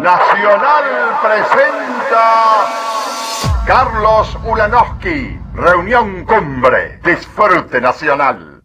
Nacional presenta Carlos Ulanowski, Reunión Cumbre, Disfrute Nacional.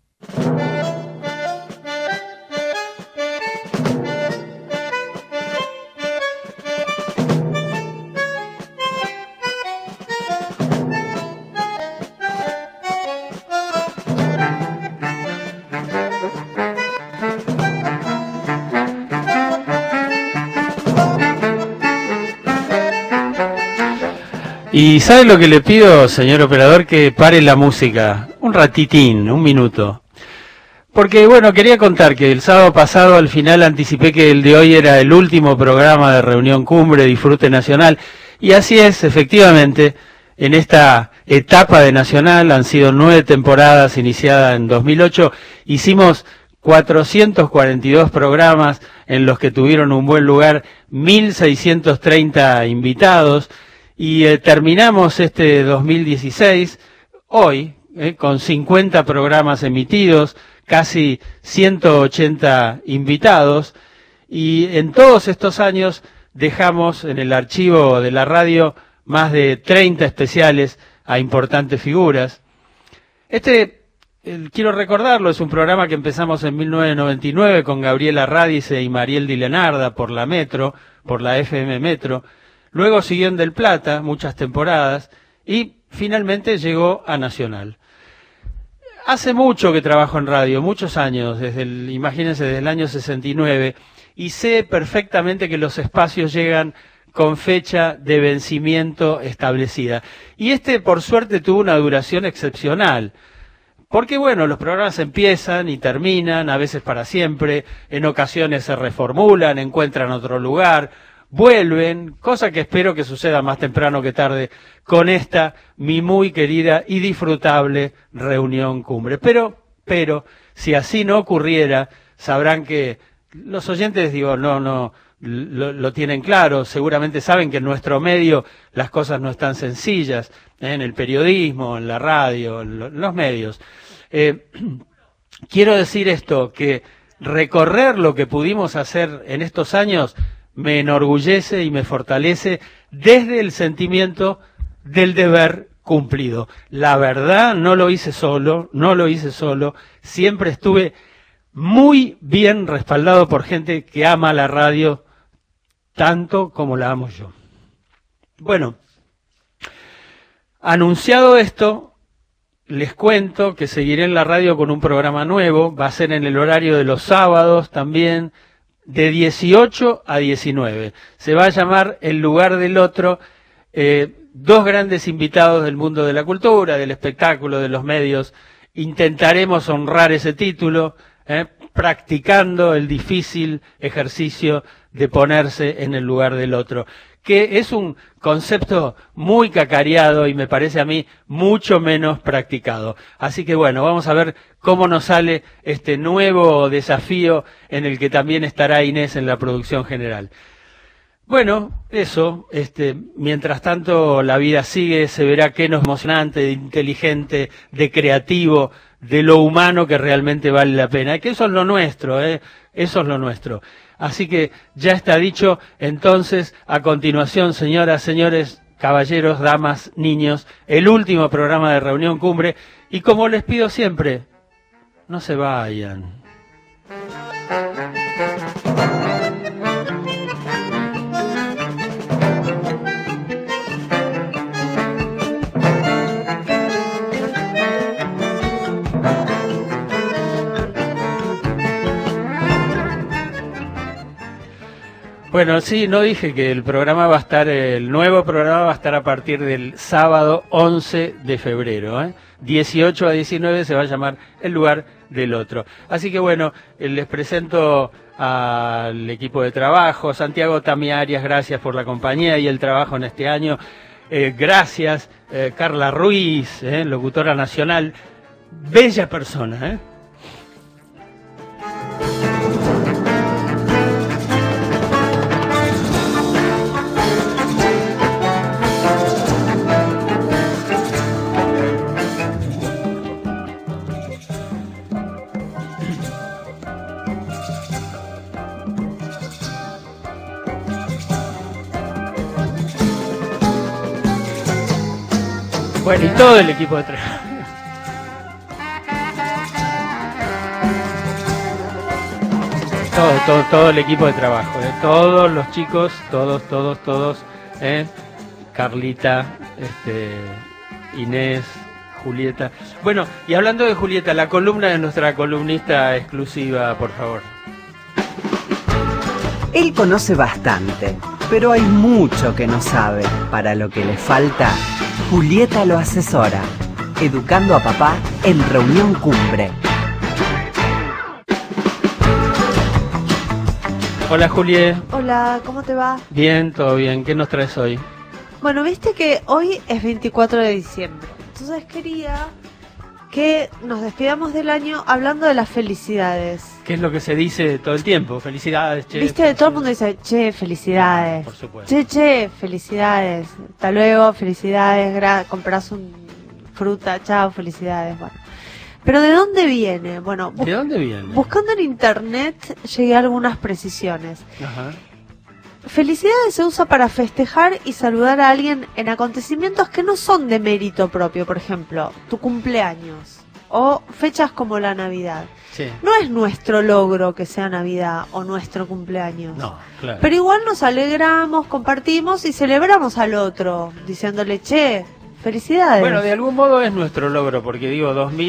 Y ¿sabe lo que le pido, señor operador? Que pare la música, un ratitín, un minuto. Porque, bueno, quería contar que el sábado pasado al final anticipé que el de hoy era el último programa de Reunión Cumbre, Disfrute Nacional. Y así es, efectivamente, en esta etapa de Nacional, han sido 9 temporadas, iniciada en 2008, hicimos 442 programas en los que tuvieron un buen lugar 1.630 invitados. Y terminamos este 2016, hoy, con 50 programas emitidos, casi 180 invitados, y en todos estos años dejamos en el archivo de la radio más de 30 especiales a importantes figuras. Quiero recordarlo, es un programa que empezamos en 1999 con Gabriela Radice y Mariel Di Leonarda por la Metro, por la FM Metro. Luego siguió en Del Plata, muchas temporadas, y finalmente llegó a Nacional. Hace mucho que trabajo en radio, muchos años, imagínense, desde el año 69, y sé perfectamente que los espacios llegan con fecha de vencimiento establecida. Y por suerte, tuvo una duración excepcional. Porque, bueno, los programas empiezan y terminan, a veces para siempre, en ocasiones se reformulan, encuentran otro lugar, vuelven, cosa que espero que suceda más temprano que tarde con esta, mi muy querida y disfrutable Reunión Cumbre. Pero, si así no ocurriera, sabrán que los oyentes, lo tienen claro, seguramente saben que en nuestro medio las cosas no están sencillas, en el periodismo, en la radio, en los medios. Quiero decir esto, que recorrer lo que pudimos hacer en estos años me enorgullece y me fortalece desde el sentimiento del deber cumplido. La verdad, no lo hice solo, siempre estuve muy bien respaldado por gente que ama la radio tanto como la amo yo. Bueno, anunciado esto, les cuento que seguiré en la radio con un programa nuevo, va a ser en el horario de los sábados también, de 18 a 19. Se va a llamar El Lugar del Otro. Dos grandes invitados del mundo de la cultura, del espectáculo, de los medios. Intentaremos honrar ese título, practicando el difícil ejercicio de ponerse en el lugar del otro, que es un concepto muy cacareado y me parece a mí mucho menos practicado. Así que bueno, vamos a ver cómo nos sale este nuevo desafío en el que también estará Inés en la producción general. Bueno, eso, mientras tanto la vida sigue, se verá qué nos emocionante, de inteligente, de creativo, de lo humano que realmente vale la pena. Que eso es lo nuestro, eso es lo nuestro. Así que ya está dicho. Entonces, a continuación, señoras, señores, caballeros, damas, niños, el último programa de Reunión Cumbre. Y como les pido siempre, no se vayan. Bueno, sí, no dije que el nuevo programa va a estar a partir del sábado 11 de febrero, 18 a 19 se va a llamar El Lugar del Otro. Así que bueno, les presento al equipo de trabajo. Santiago Tamiarias, gracias por la compañía y el trabajo en este año. Gracias, Carla Ruiz, locutora nacional. Bella persona, Bueno, y todo el equipo de trabajo. Todo el equipo de trabajo, todos los chicos, todos, Carlita, Inés, Julieta. Bueno, y hablando de Julieta, la columna de nuestra columnista exclusiva, por favor. Él conoce bastante, pero hay mucho que no sabe. Para lo que le falta, Julieta lo asesora. Educando a papá en Reunión Cumbre. Hola, Julie. Hola, ¿cómo te va? Bien, todo bien. ¿Qué nos traes hoy? Bueno, viste que hoy es 24 de diciembre. Entonces quería que nos despidamos del año hablando de las felicidades. ¿Qué es lo que se dice todo el tiempo? Felicidades, che. Viste, todo el mundo dice, che, felicidades. Por supuesto. Che, felicidades. Hasta luego, felicidades. Comprás un fruta, chao, felicidades. Bueno. Pero ¿de dónde viene? Bueno, ¿de dónde viene? Buscando en internet llegué a algunas precisiones. Ajá. Felicidades se usa para festejar y saludar a alguien en acontecimientos que no son de mérito propio, por ejemplo, tu cumpleaños o fechas como la Navidad. Sí. No es nuestro logro que sea Navidad o nuestro cumpleaños. No, claro. Pero igual nos alegramos, compartimos y celebramos al otro, diciéndole, che, felicidades. Bueno, de algún modo es nuestro logro, porque digo,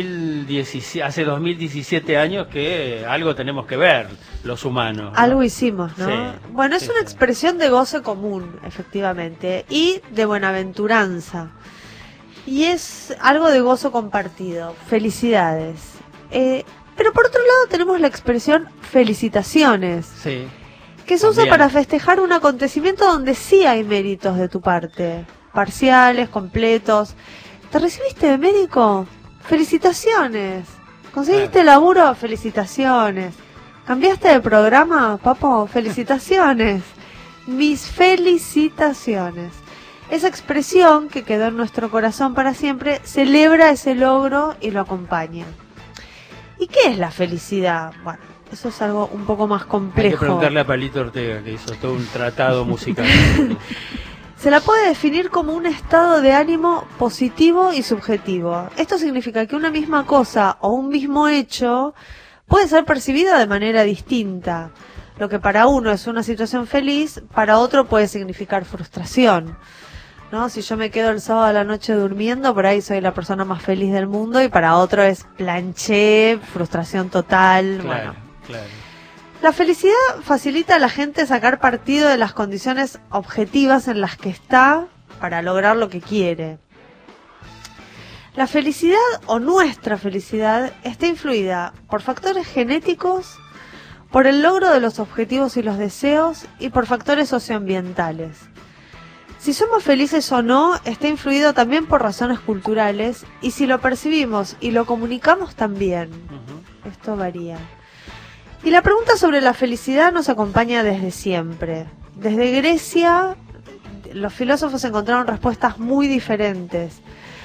hace 2017 años que algo tenemos que ver los humanos, ¿no? Algo hicimos, ¿no? Sí, bueno, es sí, una sí. expresión de goce común, efectivamente, y de buenaventuranza. Y es algo de gozo compartido, felicidades. Pero por otro lado tenemos la expresión felicitaciones, Sí. que se usa También. para festejar un acontecimiento donde sí hay méritos de tu parte, parciales, completos. ¿Te recibiste de médico? Felicitaciones. ¿Conseguiste laburo? Felicitaciones. ¿Cambiaste de programa, papo? Felicitaciones. Mis felicitaciones. Esa expresión que quedó en nuestro corazón para siempre celebra ese logro y lo acompaña. ¿Y qué es la felicidad? Bueno, eso es algo un poco más complejo. Hay que preguntarle a Palito Ortega, que hizo todo un tratado musical. Se la puede definir como un estado de ánimo positivo y subjetivo. Esto significa que una misma cosa o un mismo hecho puede ser percibido de manera distinta. Lo que para uno es una situación feliz, para otro puede significar frustración, ¿no? Si yo me quedo el sábado a la noche durmiendo, por ahí soy la persona más feliz del mundo, y para otro es planché, frustración total. Claro, Bueno. claro. La felicidad facilita a la gente sacar partido de las condiciones objetivas en las que está para lograr lo que quiere. La felicidad o nuestra felicidad está influida por factores genéticos, por el logro de los objetivos y los deseos y por factores socioambientales. Si somos felices o no está influido también por razones culturales, y si lo percibimos y lo comunicamos también. Ujú. Esto varía. Y la pregunta sobre la felicidad nos acompaña desde siempre. Desde Grecia, los filósofos encontraron respuestas muy diferentes.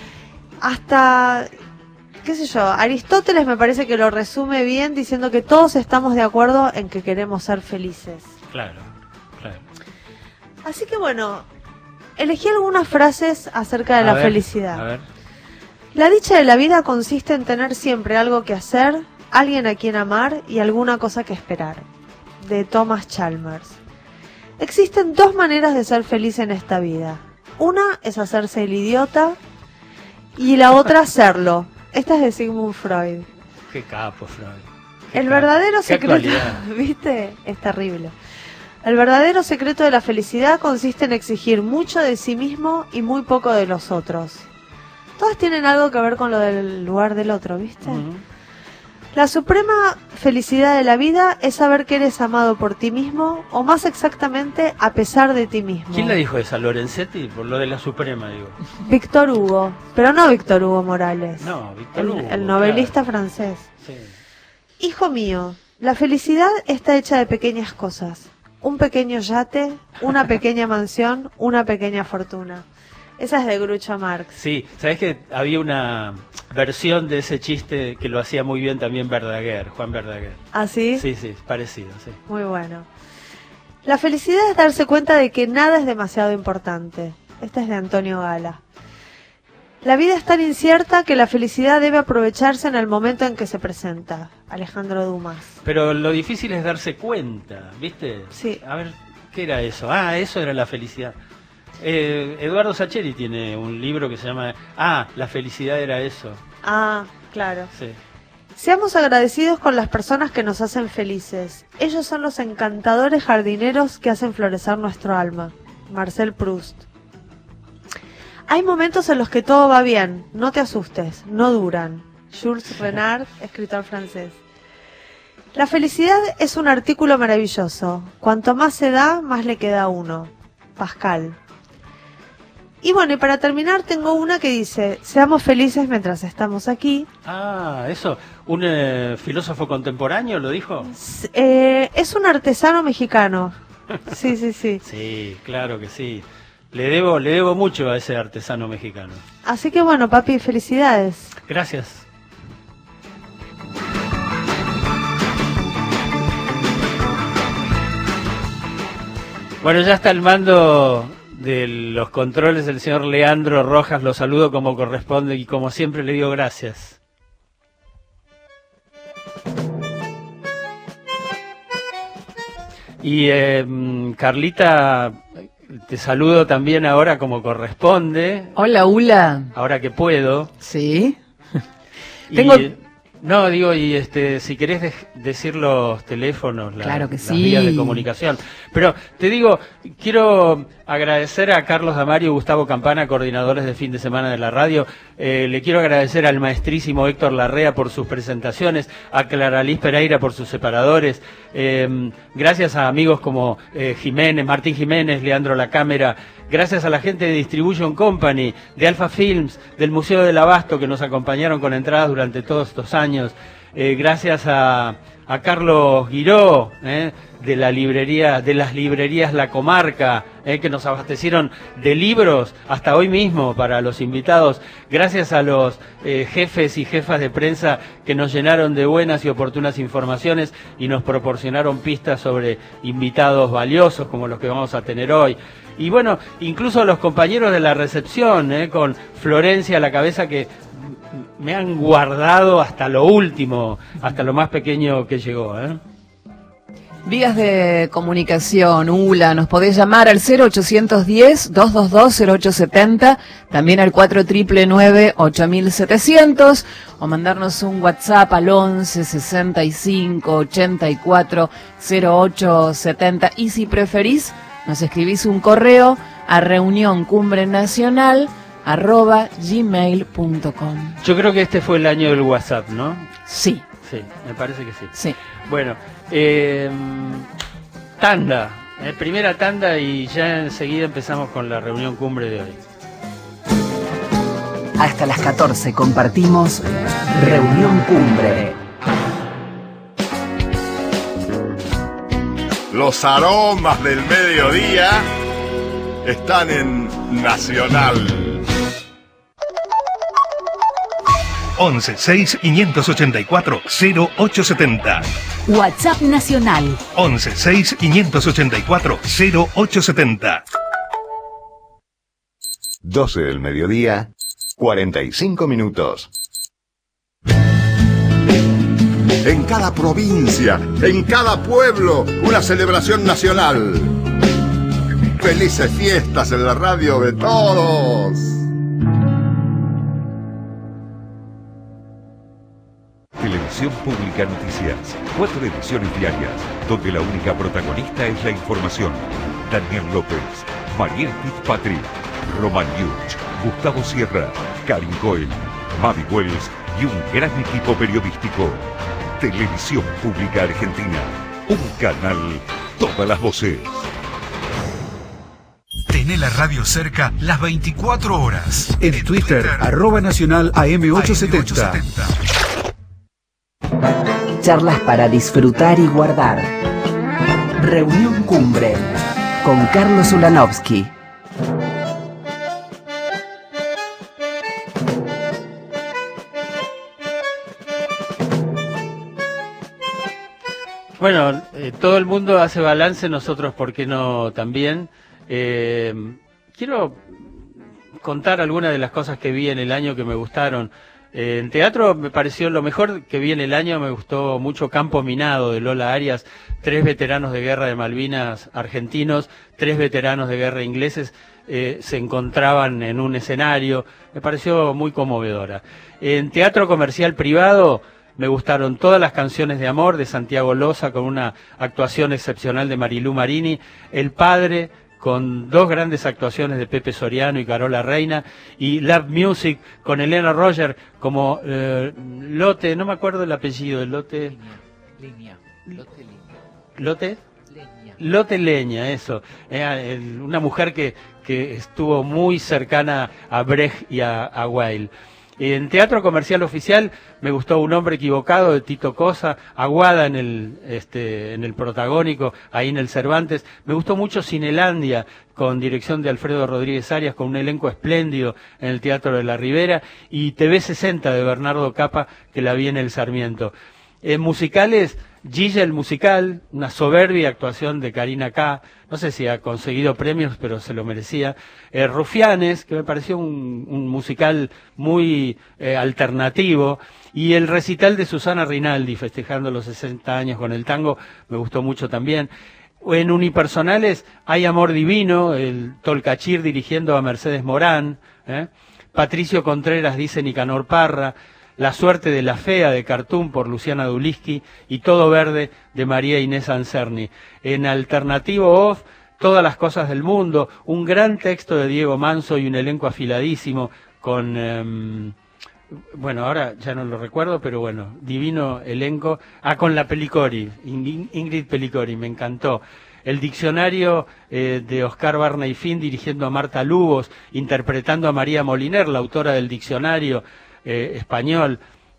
Hasta, qué sé yo, Aristóteles me parece que lo resume bien diciendo que todos estamos de acuerdo en que queremos ser felices. Claro, claro. Así que bueno, elegí algunas frases acerca de la felicidad. A ver. La dicha de la vida consiste en tener siempre algo que hacer, alguien a quien amar y alguna cosa que esperar. De Thomas Chalmers. Existen dos maneras de ser feliz en esta vida. Una es hacerse el idiota y la otra serlo. Esta es de Sigmund Freud. Qué capo, Freud. El verdadero Qué secreto, actualidad. ¿viste? Es terrible. El verdadero secreto de la felicidad consiste en exigir mucho de sí mismo y muy poco de los otros. Todas tienen algo que ver con lo del lugar del otro, ¿viste? Ujú. La suprema felicidad de la vida es saber que eres amado por ti mismo, o más exactamente, a pesar de ti mismo. ¿Quién la dijo esa? ¿Lorenzetti? Por lo de la Suprema, digo. Víctor Hugo, pero no Víctor Hugo Morales. No, Víctor Hugo. El novelista claro. francés. Sí. Hijo mío, la felicidad está hecha de pequeñas cosas. Un pequeño yate, una pequeña mansión, una pequeña fortuna. Esa es de Groucho Marx. Sí, ¿sabés que había una versión de ese chiste que lo hacía muy bien también Verdaguer, Juan Verdaguer? ¿Así? Sí, sí, parecido, sí. Muy bueno. La felicidad es darse cuenta de que nada es demasiado importante. Esta es de Antonio Gala. La vida es tan incierta que la felicidad debe aprovecharse en el momento en que se presenta. Alejandro Dumas. Pero lo difícil es darse cuenta, ¿viste? Sí. A ver, ¿qué era eso? Ah, eso era la felicidad. Eduardo Sacheri tiene un libro que se llama la felicidad era eso. Ah, claro. Sí. Seamos agradecidos con las personas que nos hacen felices. Ellos son los encantadores jardineros que hacen florecer nuestro alma. Marcel Proust. Hay momentos en los que todo va bien, no te asustes, no duran. Jules Renard, escritor francés. La felicidad es un artículo maravilloso. Cuanto más se da, más le queda a uno. Pascal. Y bueno, y para terminar tengo una que dice, seamos felices mientras estamos aquí. Ah, eso, ¿un filósofo contemporáneo lo dijo? Es un artesano mexicano. Sí, sí, sí. Sí, claro que sí. Le debo mucho a ese artesano mexicano. Así que bueno, papi, felicidades. Gracias. Bueno, ya está al mando de los controles el señor Leandro Rojas, lo saludo como corresponde y como siempre le digo gracias. Y Carlita, te saludo también ahora como corresponde. Hola, Ula. Ahora que puedo. Sí. Tengo... No, digo, y si querés decir los teléfonos, claro que las sí. vías de comunicación. Pero te digo, quiero agradecer a Carlos Damario y Gustavo Campana, coordinadores de fin de semana de la radio. Le quiero agradecer al maestrísimo Héctor Larrea por sus presentaciones, a Clara Liz Pereira por sus separadores. Gracias a amigos como Martín Jiménez, Leandro La Cámara. Gracias a la gente de Distribution Company, de Alfa Films, del Museo del Abasto, que nos acompañaron con entradas durante todos estos años. Gracias a Carlos Guiró, de las librerías La Comarca, que nos abastecieron de libros hasta hoy mismo para los invitados. Gracias a los jefes y jefas de prensa que nos llenaron de buenas y oportunas informaciones y nos proporcionaron pistas sobre invitados valiosos como los que vamos a tener hoy. Y bueno, incluso a los compañeros de la recepción, con Florencia a la cabeza, que me han guardado hasta lo último, hasta lo más pequeño que llegó. Vías de comunicación, ULA, nos podés llamar al 0810-222-0870, también al 4999-8700, o mandarnos un WhatsApp al 11-65-84-0870, y si preferís, nos escribís un correo a reunioncumbrenacional@gmail.com. Yo creo que este fue el año del WhatsApp, ¿no? Sí. Sí, me parece que sí. Sí. Bueno, tanda, primera tanda y ya enseguida empezamos con la reunión cumbre de hoy. Hasta las 14 compartimos Reunión Cumbre. Los aromas del mediodía están en Nacional. 11 6 584 0870. WhatsApp Nacional. 11 6 584 0870. 12 del mediodía, 45 minutos. En cada provincia, en cada pueblo, una celebración nacional. Felices fiestas en la radio de todos. Televisión Pública Noticias, 4 ediciones diarias, donde la única protagonista es la información. Daniel López, Mariel Fitzpatrick, Román Yuch, Gustavo Sierra, Karin Cohen, Mavi Wells y un gran equipo periodístico. Televisión Pública Argentina, un canal, todas las voces. Tené la radio cerca las 24 horas. En Twitter, @Nacional AM870. Charlas para disfrutar y guardar. Reunión Cumbre con Carlos Ulanovsky. Bueno, todo el mundo hace balance, nosotros, ¿por qué no también? Quiero contar algunas de las cosas que vi en el año que me gustaron. En teatro me pareció lo mejor que vi en el año, me gustó mucho Campo Minado de Lola Arias, 3 veteranos de guerra de Malvinas argentinos, 3 veteranos de guerra ingleses se encontraban en un escenario, me pareció muy conmovedora. En teatro comercial privado me gustaron todas las canciones de amor de Santiago Loza con una actuación excepcional de Marilú Marini, El Padre, con 2 grandes actuaciones de Pepe Soriano y Carola Reina, y Love Music con Elena Roger como Lotte, no me acuerdo el apellido, Lotte... Lotte Leña, eso. Una mujer que estuvo muy cercana a Brecht y a Weil. En teatro comercial oficial me gustó Un hombre equivocado de Tito Cosa, Aguada en el protagónico, ahí en el Cervantes. Me gustó mucho Cinelandia, con dirección de Alfredo Rodríguez Arias, con un elenco espléndido en el Teatro de la Ribera, y TV 60 de Bernardo Capa, que la vi en el Sarmiento. En musicales, Gilla el musical, una soberbia actuación de Karina K. No sé si ha conseguido premios, pero se lo merecía. Rufianes, que me pareció un musical muy alternativo. Y el recital de Susana Rinaldi, festejando los 60 años con el tango, me gustó mucho también. En unipersonales, Hay amor divino, el Tolcachir dirigiendo a Mercedes Morán. Patricio Contreras dice Nicanor Parra. La suerte de la fea de Cartoon por Luciana Duliski y Todo verde de María Inés Anserni. En alternativo off, Todas las cosas del mundo, un gran texto de Diego Manso y un elenco afiladísimo con, bueno, ahora ya no lo recuerdo, pero bueno, divino elenco. Con la Pelicori, Ingrid Pelicori, me encantó. El diccionario de Oscar Barney Finn dirigiendo a Marta Lubos, interpretando a María Moliner, la autora del diccionario español.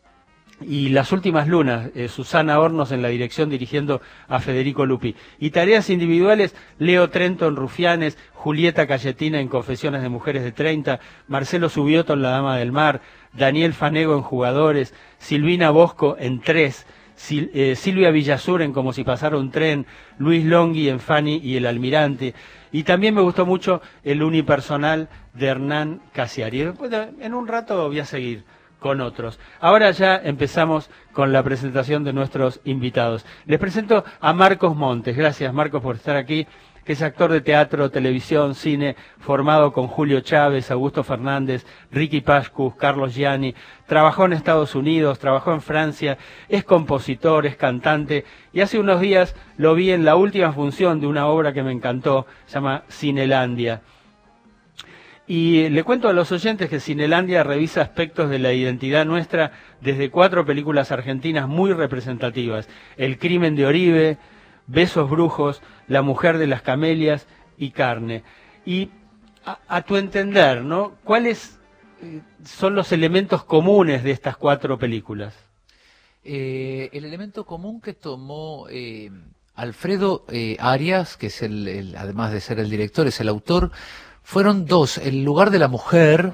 Y Las últimas lunas, Susana Hornos en la dirección dirigiendo a Federico Lupi. Y tareas individuales, Leo Trento en Rufianes, Julieta Cayetina en Confesiones de Mujeres de 30, Marcelo Subioto en La Dama del Mar, Daniel Fanego en Jugadores, Silvina Bosco en 3, Silvia Villasur en Como si pasara un tren, Luis Longhi en Fanny y el Almirante. Y también me gustó mucho el unipersonal de Hernán Casiari. En un rato voy a seguir con otros. Ahora ya empezamos con la presentación de nuestros invitados. Les presento a Marcos Montes. Gracias, Marcos, por estar aquí, que es actor de teatro, televisión, cine, formado con Julio Chávez, Augusto Fernández, Ricky Pascus, Carlos Gianni. Trabajó en Estados Unidos, trabajó en Francia, es compositor, es cantante, y hace unos días lo vi en la última función de una obra que me encantó, se llama Cinelandia. Y le cuento a los oyentes que Cinelandia revisa aspectos de la identidad nuestra desde 4 películas argentinas muy representativas: El crimen de Oribe, Besos brujos, La mujer de las camelias y Carne. Y a tu entender, ¿no? ¿Cuáles son los elementos comunes de estas 4 películas? El elemento común que tomó Alfredo Arias, que es además de ser el director, es el autor, fueron 2, el lugar de la mujer,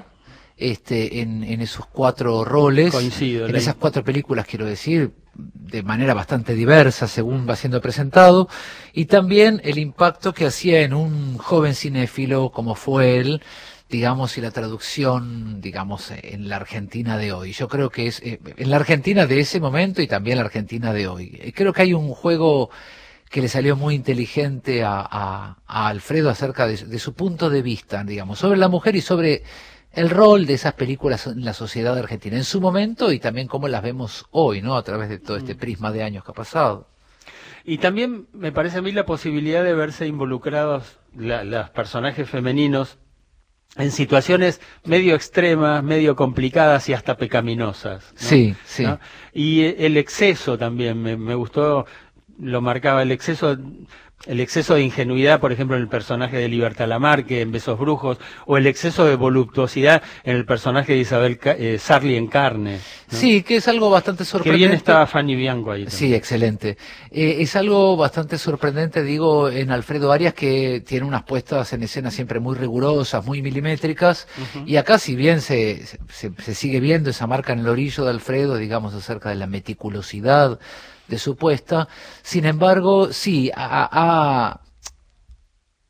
en esos 4 roles, coincido, en esas 4 películas, quiero decir, de manera bastante diversa según va siendo presentado, y también el impacto que hacía en un joven cinéfilo como fue él, digamos, y la traducción, digamos, en la Argentina de hoy. Yo creo que es en la Argentina de ese momento y también la Argentina de hoy. Creo que hay un juego que le salió muy inteligente a Alfredo acerca de su punto de vista, digamos, sobre la mujer y sobre el rol de esas películas en la sociedad argentina en su momento y también cómo las vemos hoy, ¿no? A través de todo este prisma de años que ha pasado. Y también me parece a mí la posibilidad de verse involucrados los personajes femeninos en situaciones medio extremas, medio complicadas y hasta pecaminosas, ¿no? Sí, sí. ¿No? Y el exceso también, me gustó, lo marcaba, el exceso de ingenuidad, por ejemplo, en el personaje de Libertad Lamarque en Besos brujos, o el exceso de voluptuosidad en el personaje de Isabel Sarli en Carne, ¿no? Sí, que es algo bastante sorprendente. Que bien estaba Fanny Bianco ahí también. Sí, excelente. Es algo bastante sorprendente, digo, en Alfredo Arias, que tiene unas puestas en escena siempre muy rigurosas, muy milimétricas, y acá, si bien se sigue viendo esa marca en el orillo de Alfredo, digamos, acerca de la meticulosidad de su puesta, sin embargo, sí, ha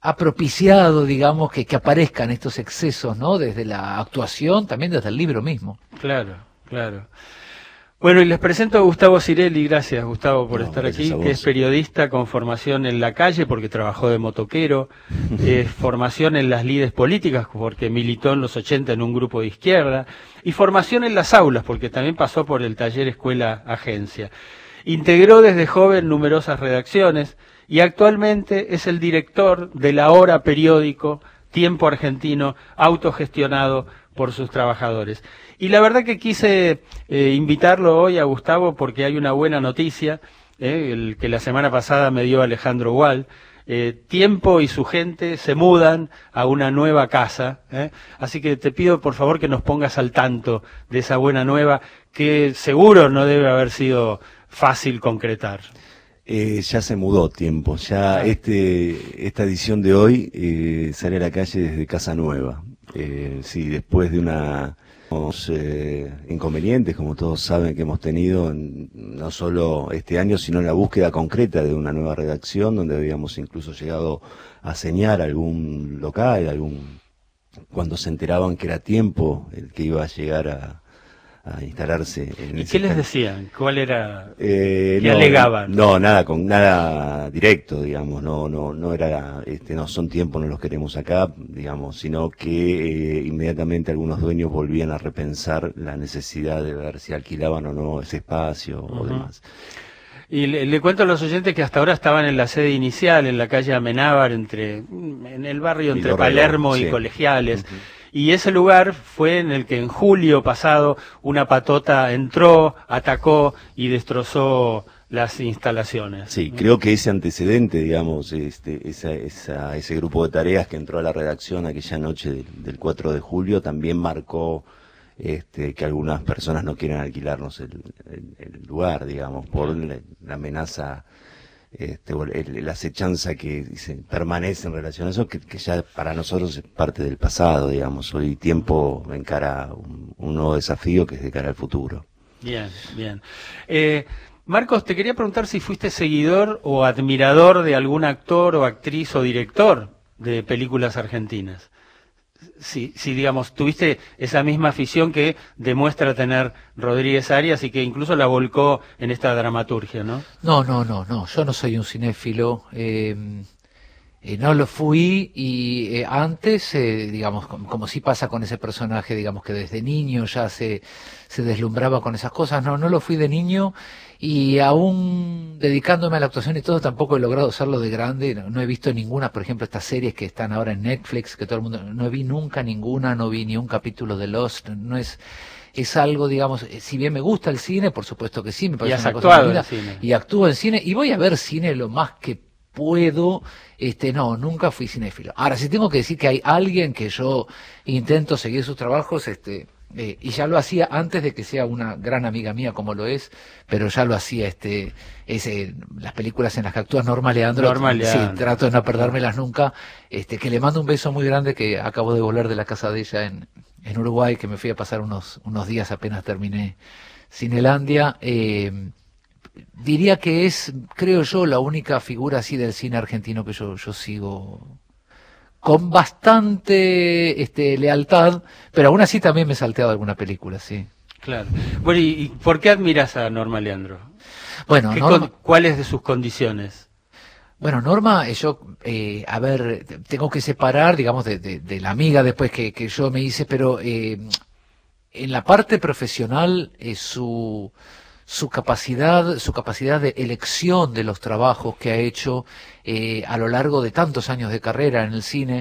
ha propiciado, digamos, que aparezcan estos excesos, ¿no? Desde la actuación, también desde el libro mismo. Claro, claro. Bueno, y les presento a Gustavo Cirelli. Gracias, Gustavo, por estar aquí, que es periodista con formación en la calle, porque trabajó de motoquero, formación en las lides políticas, porque militó en los 80 en un grupo de izquierda, y formación en las aulas, porque también pasó por el taller Escuela Agencia. Integró desde joven numerosas redacciones, y actualmente es el director de La Hora periódico, Tiempo Argentino, autogestionado por sus trabajadores. Y la verdad que quise invitarlo hoy a Gustavo porque hay una buena noticia, el que la semana pasada me dio Alejandro Gual. Tiempo y su gente se mudan a una nueva casa, así que te pido por favor que nos pongas al tanto de esa buena nueva, que seguro no debe haber sido fácil concretar. Ya se mudó Tiempo, ya esta edición de hoy sale a la calle desde Casa Nueva. Sí, después de unos inconvenientes, como todos saben, que hemos tenido no solo este año, sino en la búsqueda concreta de una nueva redacción, donde habíamos incluso llegado a señalar algún local, cuando se enteraban que era Tiempo el que iba a llegar a instalarse en ¿Y qué les decían? ¿Cuál era? ¿Qué no, alegaban? No, nada directo, digamos, no era, no son Tiempo, no los queremos acá, digamos, sino que inmediatamente algunos dueños volvían a repensar la necesidad de ver si alquilaban o no ese espacio o demás. Y le cuento a los oyentes que hasta ahora estaban en la sede inicial, en la calle Amenábar, en el barrio entre Palermo y Colegiales. Y ese lugar fue en el que en julio pasado una patota entró, atacó y destrozó las instalaciones. Sí, creo que ese antecedente, digamos, ese grupo de tareas que entró a la redacción aquella noche del 4 de julio también marcó que algunas personas no quieran alquilarnos el lugar, digamos, por la amenaza, la acechanza que permanece en relación a eso, que ya para nosotros es parte del pasado, digamos. Hoy Tiempo encara un nuevo desafío que es de cara al futuro. Bien, bien. Marcos, te quería preguntar si fuiste seguidor o admirador de algún actor o actriz o director de películas argentinas. Si digamos, tuviste esa misma afición que demuestra tener Rodríguez Arias y que incluso la volcó en esta dramaturgia, ¿no? No, yo no soy un cinéfilo, no lo fui y antes, digamos, como sí pasa con ese personaje, digamos que desde niño ya se deslumbraba con esas cosas, no lo fui de niño y aún dedicándome a la actuación y todo tampoco he logrado hacerlo de grande, no he visto ninguna, por ejemplo, estas series que están ahora en Netflix, que todo el mundo, no vi nunca ninguna, no vi ni un capítulo de Lost, no es algo, digamos, si bien me gusta el cine, por supuesto que sí, me parece una cosa linda, y actúo en cine, y voy a ver cine lo más que puedo, no, nunca fui cinéfilo. Ahora, si tengo que decir que hay alguien que yo intento seguir sus trabajos, y ya lo hacía antes de que sea una gran amiga mía como lo es, pero ya lo hacía las películas en las que actúa Norma Leandro, sí, trato de no perdérmelas nunca, que le mando un beso muy grande, que acabo de volver de la casa de ella en Uruguay, que me fui a pasar unos días apenas terminé Cinelandia. Diría que es, creo yo, la única figura así del cine argentino que yo sigo con bastante lealtad, pero aún así también me he salteado alguna película, sí. Claro. Bueno, ¿y por qué admiras a Norma Leandro? Bueno, ¿cuáles de sus condiciones? Bueno, Norma, yo, a ver, tengo que separar, digamos, de la amiga después que yo me hice, pero en la parte profesional, su capacidad de elección de los trabajos que ha hecho a lo largo de tantos años de carrera en el cine,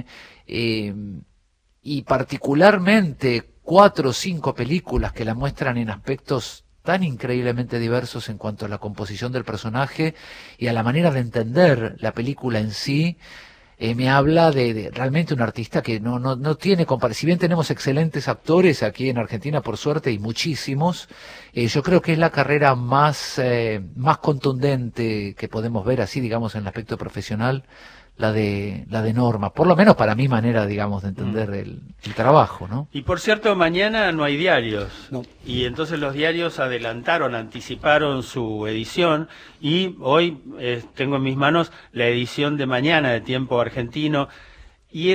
y particularmente 4 o 5 películas que la muestran en aspectos tan increíblemente diversos en cuanto a la composición del personaje y a la manera de entender la película en sí, me habla de realmente un artista que no tiene comparación. Si bien tenemos excelentes actores aquí en Argentina, por suerte, y muchísimos, yo creo que es la carrera más contundente que podemos ver así, digamos, en el aspecto profesional, la de Norma, por lo menos para mi manera, digamos, de entender el trabajo, ¿no? Y por cierto, mañana no hay diarios. No. Y entonces los diarios anticiparon su edición, y hoy tengo en mis manos la edición de mañana de Tiempo Argentino. Y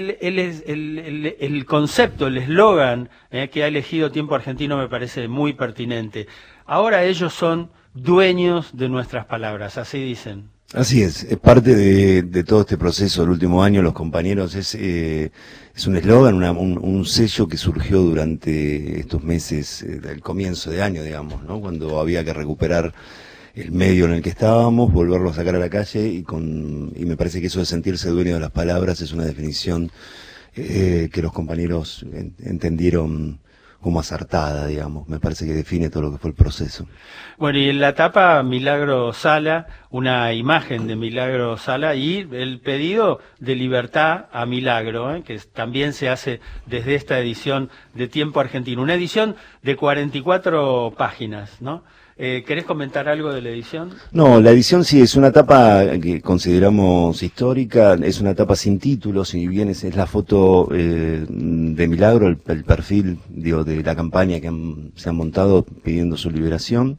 el concepto, el eslogan que ha elegido Tiempo Argentino me parece muy pertinente. Ahora ellos son dueños de nuestras palabras, así dicen. Así es parte de todo este proceso del último año. Los compañeros es un eslogan, un sello que surgió durante estos meses del comienzo de año, digamos, ¿no? Cuando había que recuperar el medio en el que estábamos, volverlo a sacar a la calle, y me parece que eso de sentirse dueño de las palabras es una definición que los compañeros entendieron como acertada, digamos. Me parece que define todo lo que fue el proceso. Bueno, y en la tapa Milagro Sala, una imagen de Milagro Sala y el pedido de libertad a Milagro, que también se hace desde esta edición de Tiempo Argentino. Una edición de 44 páginas, ¿no? ¿Querés comentar algo de la edición? No, la edición sí es una tapa que consideramos histórica, es una tapa sin título, si bien es la foto de Milagro, el perfil, digo, de la campaña que se han montado pidiendo su liberación,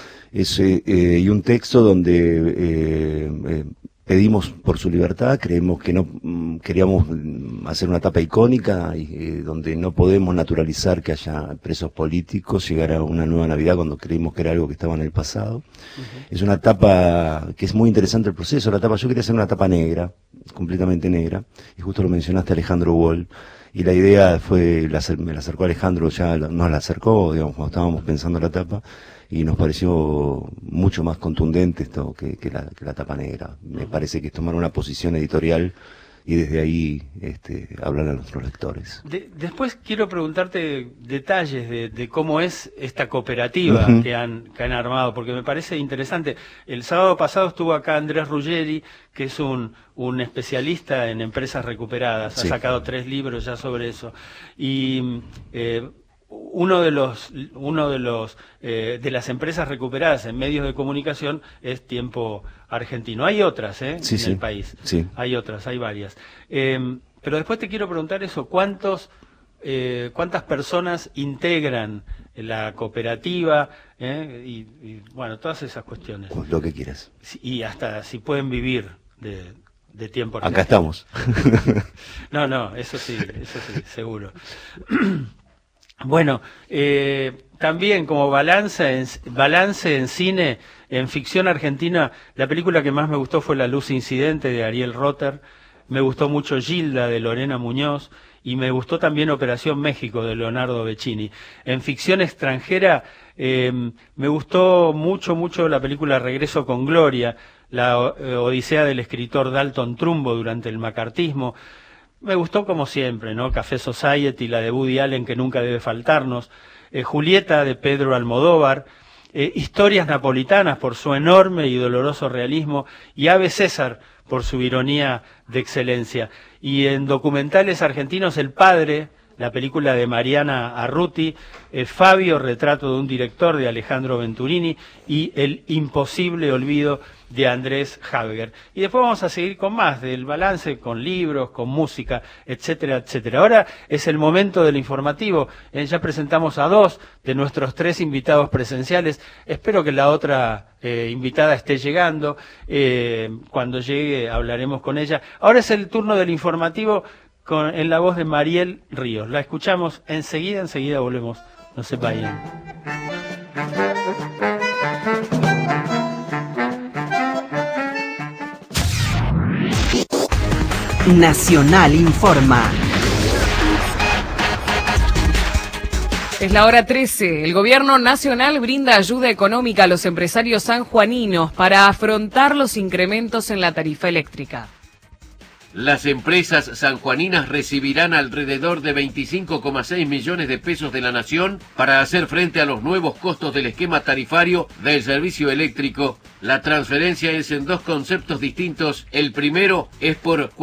y un texto donde pedimos por su libertad. Creemos que no queríamos hacer una tapa icónica donde no podemos naturalizar que haya presos políticos, llegar a una nueva Navidad cuando creímos que era algo que estaba en el pasado. Es una tapa que es muy interesante el proceso. La tapa, yo quería hacer una tapa negra, completamente negra, y justo lo mencionaste, Alejandro Wall, y la idea fue, me la acercó Alejandro, ya nos la acercó, digamos, cuando estábamos pensando la tapa, y nos pareció mucho más contundente esto que la tapa negra. Me parece que es tomar una posición editorial y desde ahí hablar a nuestros lectores. Después quiero preguntarte detalles de cómo es esta cooperativa que han armado, porque me parece interesante. El sábado pasado estuvo acá Andrés Ruggeri, que es un especialista en empresas recuperadas. Sí. Ha sacado 3 libros ya sobre eso. Y uno de las empresas recuperadas en medios de comunicación es Tiempo Argentino. Hay otras, sí, en el país. Sí. Hay otras, hay varias. Pero después te quiero preguntar eso, ¿cuántas personas integran la cooperativa? Y bueno, todas esas cuestiones. Pues lo que quieras. Y hasta si pueden vivir de Tiempo Argentino. Acá estamos. No, eso sí, seguro. Bueno, también como balance en cine, en ficción argentina, la película que más me gustó fue La Luz Incidente de Ariel Rotter. Me gustó mucho Gilda de Lorena Muñoz, y me gustó también Operación México de Leonardo Beccini. En ficción extranjera me gustó mucho la película Regreso con Gloria, la odisea del escritor Dalton Trumbo durante el macartismo. Me gustó como siempre, ¿no? Café Society, la de Woody Allen, que nunca debe faltarnos. Julieta de Pedro Almodóvar. Historias napolitanas por su enorme y doloroso realismo. Y Ave César por su ironía de excelencia. Y en documentales argentinos, El Padre, la película de Mariana Arruti, Fabio, retrato de un director de Alejandro Venturini, y El imposible olvido de Andrés Jaeger. Y después vamos a seguir con más del balance, con libros, con música, etcétera, etcétera. Ahora es el momento del informativo. Ya presentamos a 2 de nuestros 3 invitados presenciales. Espero que la otra invitada esté llegando. Cuando llegue hablaremos con ella. Ahora es el turno del informativo en la voz de Mariel Ríos. La escuchamos enseguida volvemos. No se vayan. Nacional informa. Es la hora 13. El gobierno nacional brinda ayuda económica a los empresarios sanjuaninos para afrontar los incrementos en la tarifa eléctrica. Las empresas sanjuaninas recibirán alrededor de 25,6 millones de pesos de la Nación para hacer frente a los nuevos costos del esquema tarifario del servicio eléctrico. La transferencia es en 2 conceptos distintos. El primero es por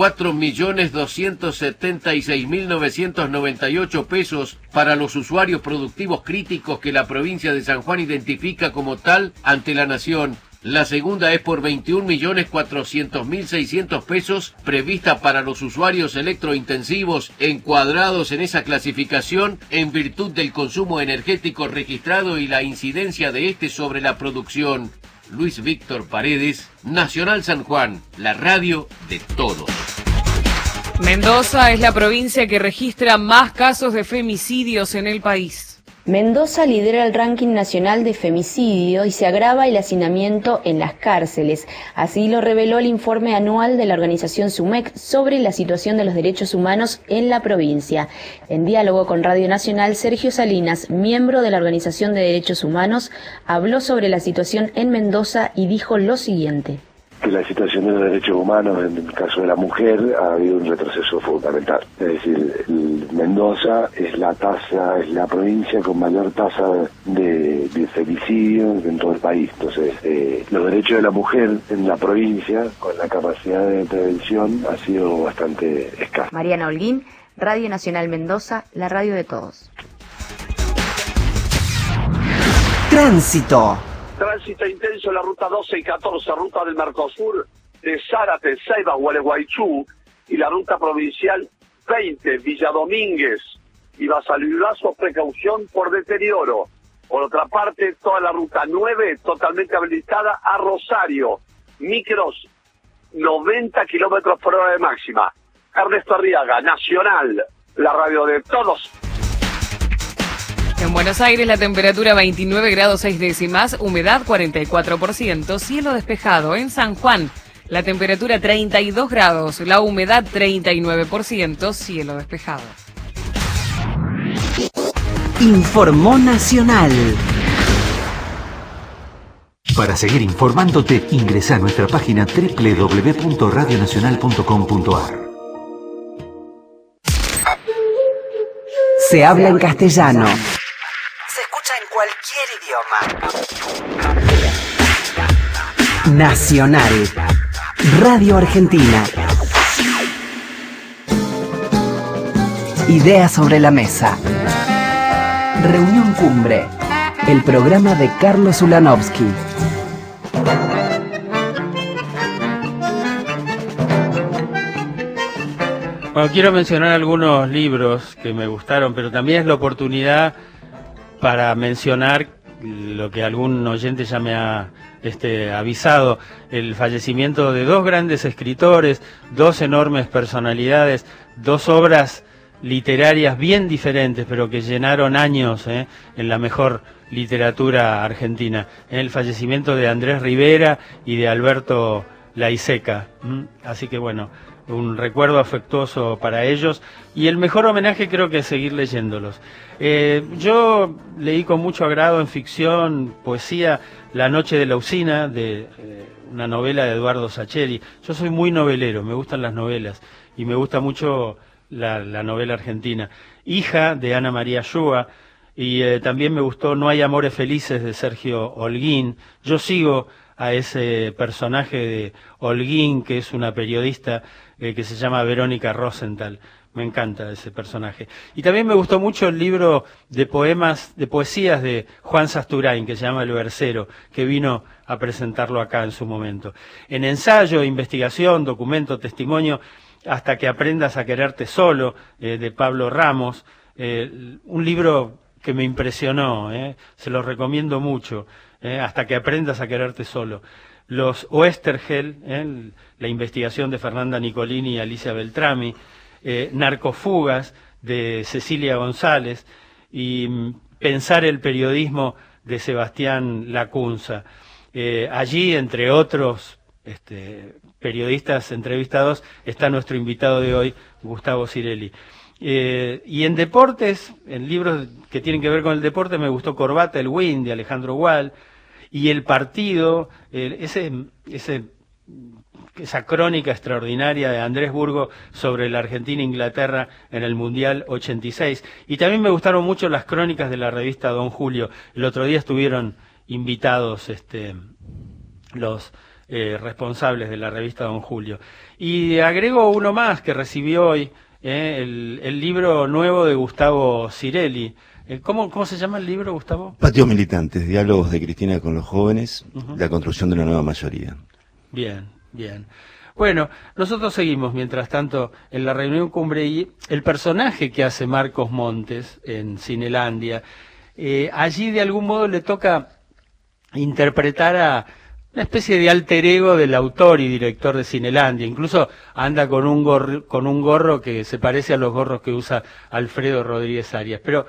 4.276.998 pesos para los usuarios productivos críticos que la provincia de San Juan identifica como tal ante la Nación. La segunda es por 21.400.600 pesos, prevista para los usuarios electrointensivos encuadrados en esa clasificación en virtud del consumo energético registrado y la incidencia de este sobre la producción. Luis Víctor Paredes, Nacional San Juan, la radio de todos. Mendoza es la provincia que registra más casos de femicidios en el país. Mendoza lidera el ranking nacional de femicidio y se agrava el hacinamiento en las cárceles. Así lo reveló el informe anual de la organización SUMEC sobre la situación de los derechos humanos en la provincia. En diálogo con Radio Nacional, Sergio Salinas, miembro de la Organización de Derechos Humanos, habló sobre la situación en Mendoza y dijo lo siguiente. Que la situación de los derechos humanos, en el caso de la mujer, ha habido un retroceso fundamental. Es decir, Mendoza es la provincia con mayor tasa de femicidios en todo el país. Entonces, los derechos de la mujer en la provincia, con la capacidad de prevención, ha sido bastante escaso. Mariana Holguín, Radio Nacional Mendoza, la radio de todos. Tránsito. Tránsito intenso en la ruta 12 y 14, ruta del Mercosur, de Zárate, Ceiba, Gualeguaychú, y la ruta provincial 20, Villa Domínguez y Basavilbaso, precaución por deterioro. Por otra parte, toda la ruta 9 totalmente habilitada a Rosario, micros 90 kilómetros por hora de máxima. Ernesto Arriaga, Nacional, la radio de todos. En Buenos Aires la temperatura 29 grados 6 décimas, humedad 44%, cielo despejado. En San Juan la temperatura 32 grados, la humedad 39%, cielo despejado. Informó Nacional. Para seguir informándote, ingresa a nuestra página www.radionacional.com.ar. Se habla en castellano. Se escucha en cualquier idioma. Nacional. Radio Argentina. Ideas sobre la mesa. Reunión Cumbre. El programa de Carlos Ulanovsky. Bueno, quiero mencionar algunos libros que me gustaron, pero también es la oportunidad para mencionar lo que algún oyente ya me ha avisado, el fallecimiento de dos grandes escritores, dos enormes personalidades, dos obras literarias bien diferentes, pero que llenaron años en la mejor literatura argentina. El fallecimiento de Andrés Rivera y de Alberto Laiseca. Así que bueno, un recuerdo afectuoso para ellos y el mejor homenaje creo que es seguir leyéndolos. Yo leí con mucho agrado en ficción, poesía, La noche de la usina, de una novela de Eduardo Sacheri. Yo soy muy novelero, me gustan las novelas y me gusta mucho la novela argentina. Hija, de Ana María Yúa, y también me gustó No hay amores felices, de Sergio Holguín. Yo sigo a ese personaje de Holguín, que es una periodista que se llama Verónica Rosenthal. Me encanta ese personaje. Y también me gustó mucho el libro de poesías de Juan Sasturain, que se llama El Versero, que vino a presentarlo acá en su momento. En ensayo, investigación, documento, testimonio, Hasta que aprendas a quererte solo, de Pablo Ramos, un libro que me impresionó, se lo recomiendo mucho, Hasta que aprendas a quererte solo. Los Oestergel, la investigación de Fernanda Nicolini y Alicia Beltrami, Narcofugas, de Cecilia González, y Pensar el periodismo, de Sebastián Lacunza. Allí, entre otros periodistas entrevistados, está nuestro invitado de hoy, Gustavo Cirelli. Y en deportes, en libros que tienen que ver con el deporte, me gustó Corbata, el Win, de Alejandro Gual, y El Partido, esa crónica extraordinaria de Andrés Burgo sobre la Argentina-Inglaterra en el Mundial 86. Y también me gustaron mucho las crónicas de la revista Don Julio. El otro día estuvieron invitados los responsables de la revista Don Julio. Y agrego uno más que recibí hoy, el libro nuevo de Gustavo Cirelli, ¿Cómo se llama el libro, Gustavo? Patios Militantes, diálogos de Cristina con los jóvenes, la construcción de una nueva mayoría. Bien, bien. Bueno, nosotros seguimos, mientras tanto, en la reunión cumbre, y el personaje que hace Marcos Montes en Cinelandia, allí de algún modo le toca interpretar a una especie de alter ego del autor y director de Cinelandia. Incluso anda con un gorro que se parece a los gorros que usa Alfredo Rodríguez Arias. Pero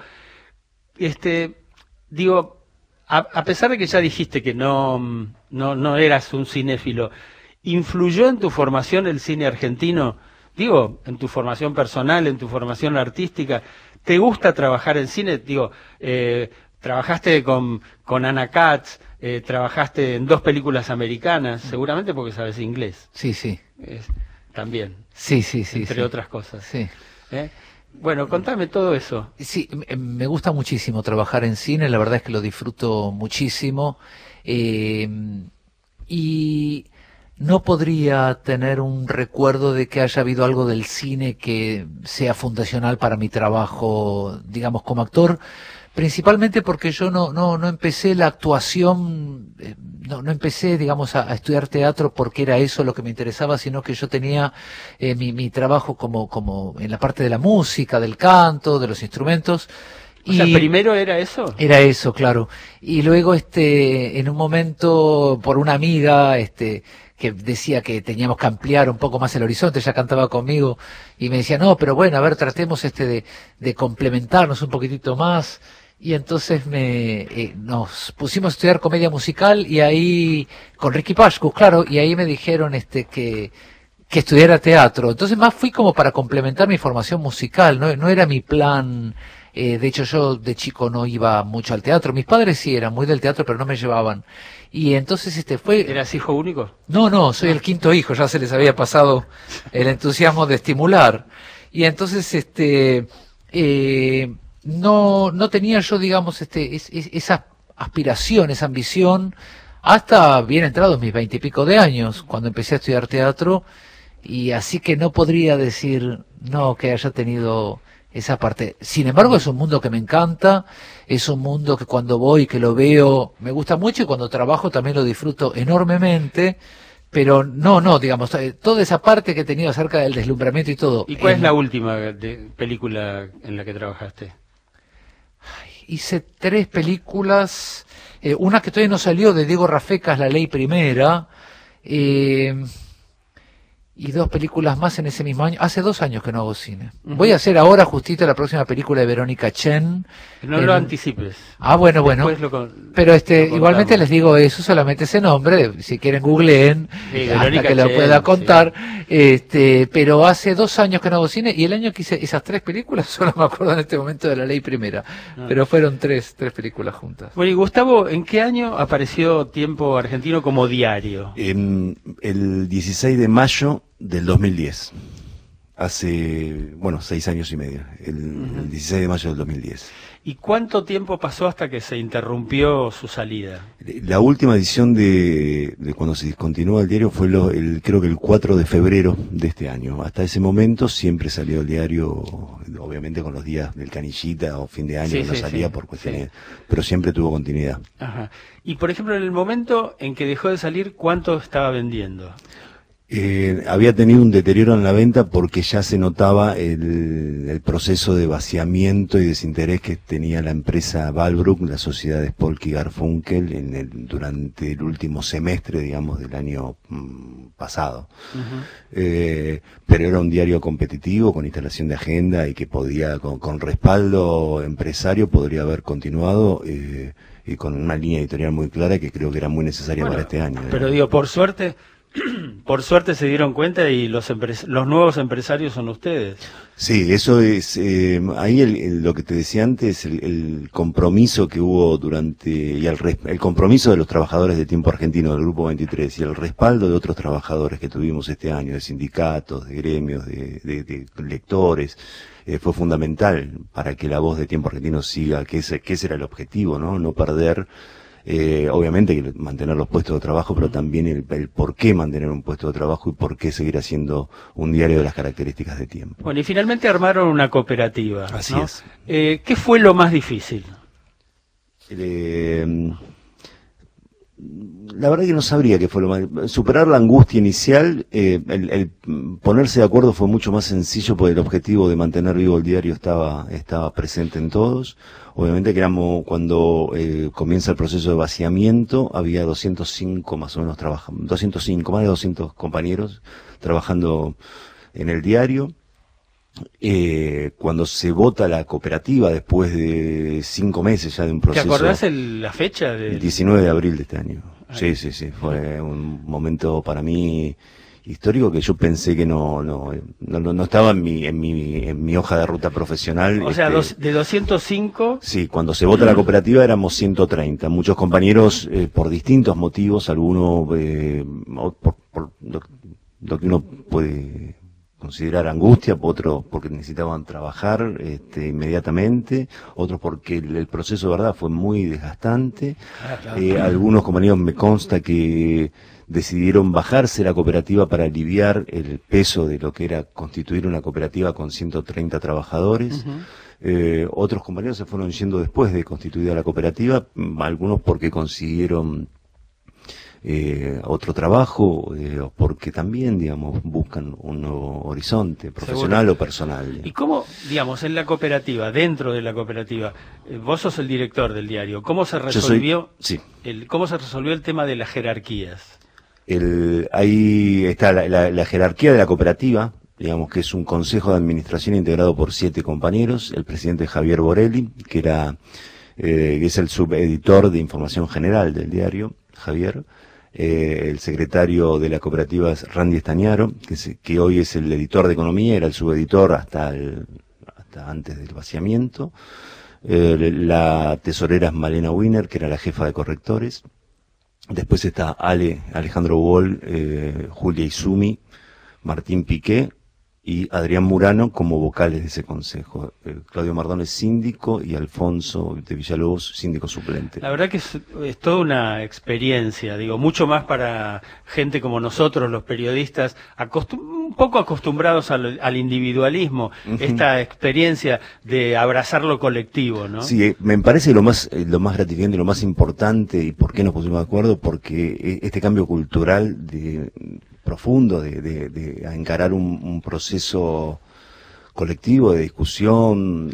digo, a pesar de que ya dijiste que no eras un cinéfilo, ¿influyó en tu formación el cine argentino? Digo, en tu formación personal, en tu formación artística. ¿Te gusta trabajar en cine? Digo, trabajaste con Anna Katz, trabajaste en 2 películas americanas, seguramente porque sabes inglés. Sí, sí. También. Sí. Entre otras cosas. Sí. Bueno, contame todo eso. Sí, me gusta muchísimo trabajar en cine, la verdad es que lo disfruto muchísimo. Y no podría tener un recuerdo de que haya habido algo del cine que sea fundacional para mi trabajo, digamos, como actor, principalmente porque yo no empecé la actuación, no empecé, digamos, a estudiar teatro porque era eso lo que me interesaba, sino que yo tenía mi trabajo como en la parte de la música, del canto, de los instrumentos. O sea, ¿primero era eso? Era eso, claro. Y luego, en un momento, por una amiga, que decía que teníamos que ampliar un poco más el horizonte, ella cantaba conmigo, y me decía, no, pero bueno, a ver, tratemos de complementarnos un poquitito más. Y entonces nos pusimos a estudiar comedia musical, y ahí, con Ricky Pashkus, claro, y ahí me dijeron que estudiara teatro. Entonces más fui como para complementar mi formación musical, no era mi plan. De hecho, yo de chico no iba mucho al teatro. Mis padres sí eran muy del teatro, pero no me llevaban. Y entonces fue... ¿Eras hijo único? No, soy el 5º hijo, ya se les había pasado el entusiasmo de estimular. Y entonces, no tenía yo, digamos, esa aspiración, esa ambición, hasta bien entrados mis 20 y pico de años, cuando empecé a estudiar teatro, y así que no podría decir, no, que haya tenido esa parte. Sin embargo, es un mundo que me encanta, es un mundo que cuando voy, que lo veo, me gusta mucho, y cuando trabajo también lo disfruto enormemente, pero no, digamos, toda esa parte que he tenido acerca del deslumbramiento y todo. ¿Y cuál es la última película en la que trabajaste? Hice 3 películas, una que todavía no salió, de Diego Rafecas, La Ley Primera, y 2 películas más en ese mismo año. Hace 2 años que no hago cine. Voy a hacer ahora justito la próxima película de Verónica Chen. No lo anticipes. Bueno. Pero igualmente les digo eso, solamente ese nombre, si quieren googleen, hasta que lo pueda contar. Sí. Pero hace 2 años que no hago cine, y el año que hice esas 3 películas, solo me acuerdo en este momento de La Ley Primera. Pero fueron 3 películas juntas. Bueno, y Gustavo, ¿en qué año apareció Tiempo Argentino como diario? El 16 de mayo del 2010. Hace, 6 años y medio. El 16 de mayo del 2010. ¿Y cuánto tiempo pasó hasta que se interrumpió su salida? La última edición de cuando se discontinuó el diario fue creo que el 4 de febrero de este año. Hasta ese momento siempre salió el diario, obviamente con los días del Canillita o fin de año, no salía por cuestiones, pero siempre tuvo continuidad. Ajá. Y por ejemplo, en el momento en que dejó de salir, ¿cuánto estaba vendiendo? Había tenido un deterioro en la venta porque ya se notaba el proceso de vaciamiento y desinterés que tenía la empresa Walbrook, la sociedad de Spolky Garfunkel, durante el último semestre, digamos, del año pasado. Pero era un diario competitivo, con instalación de agenda, y que podía, con respaldo empresario, podría haber continuado, y con una línea editorial muy clara que creo que era muy necesaria para este año. Pero digo, por suerte se dieron cuenta, y los nuevos empresarios son ustedes. Sí, eso es, ahí lo que te decía antes, el compromiso que hubo el compromiso de los trabajadores de Tiempo Argentino del Grupo 23, y el respaldo de otros trabajadores que tuvimos este año, de sindicatos, de gremios, de lectores, fue fundamental para que la voz de Tiempo Argentino siga, que ese era el objetivo, no perder Obviamente que mantener los puestos de trabajo, pero también el por qué mantener un puesto de trabajo y por qué seguir haciendo un diario de las características de Tiempo. Bueno, y finalmente armaron una cooperativa. Así ¿no? es. ¿Qué fue lo más difícil? La verdad que no sabría qué fue lo más... Superar la angustia inicial, el ponerse de acuerdo fue mucho más sencillo porque el objetivo de mantener vivo el diario estaba presente en todos. Obviamente que cuando comienza el proceso de vaciamiento, había 205 más o menos más de 200 compañeros trabajando en el diario. Cuando se vota la cooperativa después de 5 meses ya de un proceso. ¿Te acordás la fecha? El 19 de abril de este año. Sí, fue un momento para mí histórico que yo pensé que no estaba en mi hoja de ruta profesional. O sea, de 205. Sí, cuando se vota la cooperativa éramos 130. Muchos compañeros por distintos motivos, algunos por lo que uno puede considerar angustia, otros porque necesitaban trabajar inmediatamente, otros porque el proceso de verdad fue muy desgastante. Algunos compañeros me consta que decidieron bajarse la cooperativa para aliviar el peso de lo que era constituir una cooperativa con 130 trabajadores. Otros compañeros se fueron yendo después de constituida la cooperativa, algunos porque consiguieron otro trabajo, porque también, digamos, buscan un nuevo horizonte profesional. Seguro. O personal. ¿Y cómo, digamos, en la cooperativa, dentro de la cooperativa, vos sos el director del diario, cómo se resolvió cómo se resolvió el tema de las jerarquías? Ahí está la jerarquía de la cooperativa, digamos que es un consejo de administración integrado por 7 compañeros, el presidente Javier Borelli, que es el subeditor de información general del diario, Javier. El secretario de la cooperativa es Randy Estañaro, que hoy es el editor de economía, era el subeditor hasta antes del vaciamiento. La tesorera es Malena Wiener, que era la jefa de correctores. Después está Alejandro Wall, Julia Izumi, Martín Piqué y Adrián Murano como vocales de ese consejo. Claudio Mardón es síndico y Alfonso de Villalobos, síndico suplente. La verdad que es toda una experiencia, digo, mucho más para gente como nosotros, los periodistas, un poco acostumbrados al individualismo, esta experiencia de abrazar lo colectivo, ¿no? Sí, me parece lo más gratificante, lo más importante, y por qué nos pusimos de acuerdo, porque este cambio cultural profundo de encarar un proceso colectivo de discusión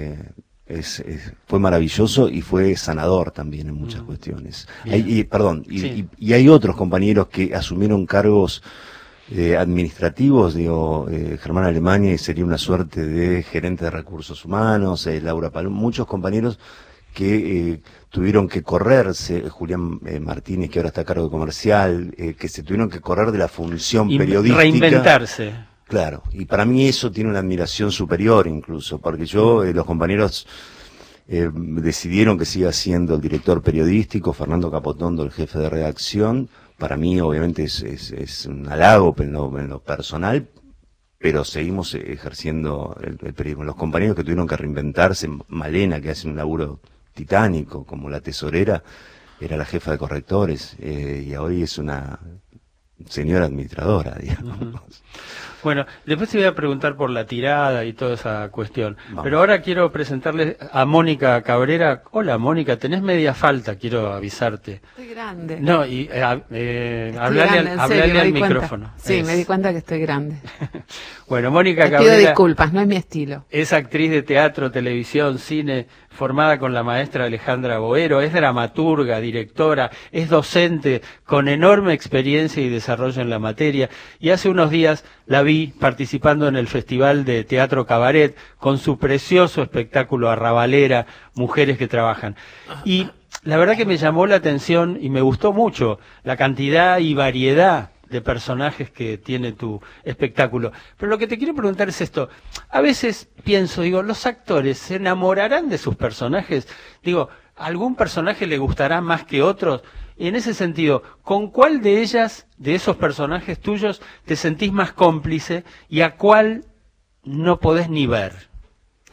fue maravilloso y fue sanador también en muchas cuestiones. Y hay otros compañeros que asumieron cargos administrativos, Germán Alemania sería una suerte de gerente de recursos humanos, Laura Paloma, muchos compañeros que tuvieron que correrse, Julián Martínez, que ahora está a cargo de comercial, que se tuvieron que correr de la función periodística. Reinventarse. Claro, y para mí eso tiene una admiración superior incluso, porque los compañeros decidieron que siga siendo el director periodístico, Fernando Capotondo el jefe de redacción. Para mí obviamente es un halago en lo personal, pero seguimos ejerciendo el periodismo. Los compañeros que tuvieron que reinventarse, Malena, que hace un laburo titánico como la tesorera, era la jefa de correctores, y hoy es una señora administradora, digamos. Bueno, después te voy a preguntar por la tirada y toda esa cuestión. Vamos. Pero ahora quiero presentarle a Mónica Cabrera. Hola, Mónica, tenés media falta, quiero avisarte. Estoy grande. No, y hablarle al micrófono. Sí, me di cuenta que estoy grande. Bueno, Mónica Cabrera. Pido disculpas, no es mi estilo. Es actriz de teatro, televisión, cine, formada con la maestra Alejandra Boero, es dramaturga, directora, es docente con enorme experiencia y desarrollo en la materia, y hace unos días la vi participando en el Festival de Teatro Cabaret con su precioso espectáculo Arrabalera, Mujeres que Trabajan. Y la verdad que me llamó la atención y me gustó mucho la cantidad y variedad de personajes que tiene tu espectáculo. Pero lo que te quiero preguntar es esto. A veces pienso, ¿los actores se enamorarán de sus personajes? ¿Algún personaje le gustará más que otros? Y en ese sentido, ¿con cuál de ellas, de esos personajes tuyos, te sentís más cómplice y a cuál no podés ni ver?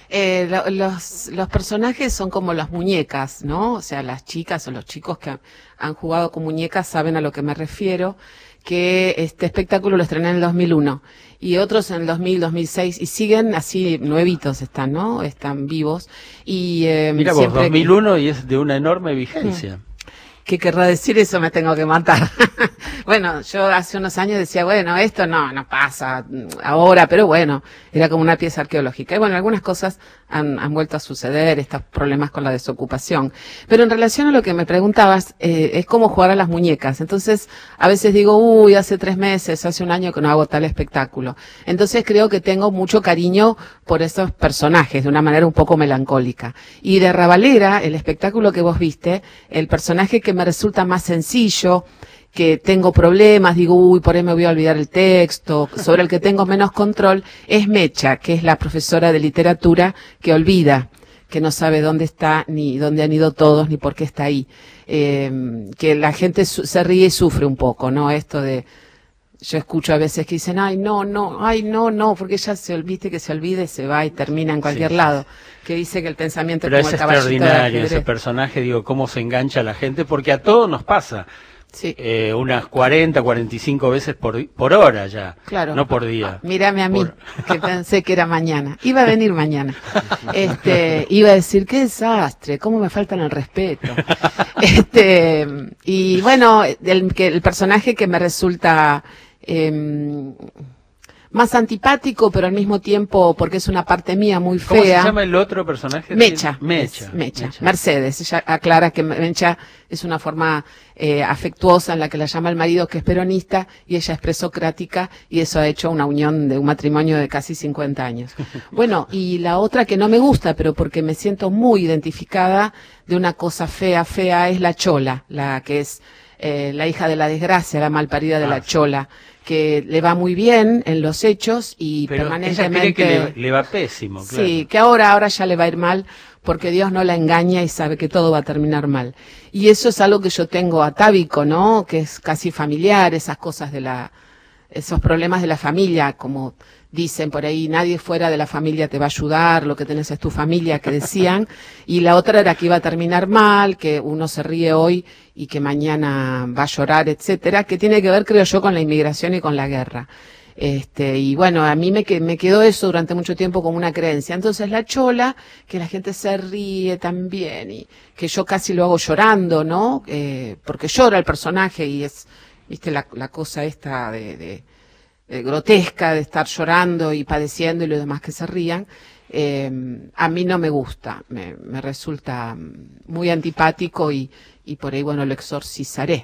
Los personajes son como las muñecas, ¿no? O sea, las chicas o los chicos que han jugado con muñecas saben a lo que me refiero, que este espectáculo lo estrené en el 2001 y otros en el 2000, 2006 y siguen así nuevitos están, ¿no? Están vivos y mira vos, 2001 y es de una enorme vigencia. ¿Qué querrá decir eso? Me tengo que matar. Bueno, yo hace unos años decía, bueno, esto no pasa ahora, pero bueno, era como una pieza arqueológica. Y bueno, algunas cosas han vuelto a suceder, estos problemas con la desocupación. Pero en relación a lo que me preguntabas, es como jugar a las muñecas. Entonces, a veces digo, hace 3 meses, hace un año que no hago tal espectáculo. Entonces creo que tengo mucho cariño por esos personajes, de una manera un poco melancólica. Y de Ravalera, el espectáculo que vos viste, el personaje que me resulta más sencillo, que tengo problemas, digo, por ahí me voy a olvidar el texto, sobre el que tengo menos control, es Mecha, que es la profesora de literatura que olvida, que no sabe dónde está, ni dónde han ido todos, ni por qué está ahí. Que la gente se ríe y sufre un poco, ¿no? Esto de, yo escucho a veces que dicen, ay, no, porque ella se olvide, se va y termina en cualquier lado. Que dice que el pensamiento pero es como es el caballito de extraordinario ajedrez. ese personaje, digo, cómo se engancha a la gente, porque a todos nos pasa. Sí. Unas 40, 45 veces por hora ya, Claro. no por día. Mírame a mí, que pensé que era mañana. Iba a venir mañana. Iba a decir, qué desastre, cómo me faltan el respeto. Y bueno, el personaje que me resulta más antipático, pero al mismo tiempo, porque es una parte mía muy fea. ¿Cómo se llama el otro personaje? Mecha. Mecha. Mercedes. Ella aclara que Mecha es una forma afectuosa en la que la llama el marido, que es peronista, y ella es presocrática, y eso ha hecho una unión de un matrimonio de casi 50 años. Bueno, y la otra que no me gusta, pero porque me siento muy identificada de una cosa fea, es la Chola, la que es la hija de la desgracia, la malparida de la Chola, que le va muy bien en los hechos y pero permanentemente... ella cree que le va pésimo, claro. Sí, que ahora ya le va a ir mal porque Dios no la engaña y sabe que todo va a terminar mal. Y eso es algo que yo tengo atávico, ¿no? Que es casi familiar, esas cosas esos problemas de la familia, como dicen por ahí, nadie fuera de la familia te va a ayudar, lo que tenés es tu familia, que decían, y la otra era que iba a terminar mal, que uno se ríe hoy y que mañana va a llorar, etcétera, que tiene que ver, creo yo, con la inmigración y con la guerra. Y bueno, a mí me quedó eso durante mucho tiempo como una creencia. Entonces la Chola, que la gente se ríe también, y que yo casi lo hago llorando, ¿no? Porque llora el personaje y es, viste, la cosa esta de grotesca de estar llorando y padeciendo y los demás que se rían, a mí no me gusta, me resulta muy antipático y por ahí, bueno, lo exorcizaré.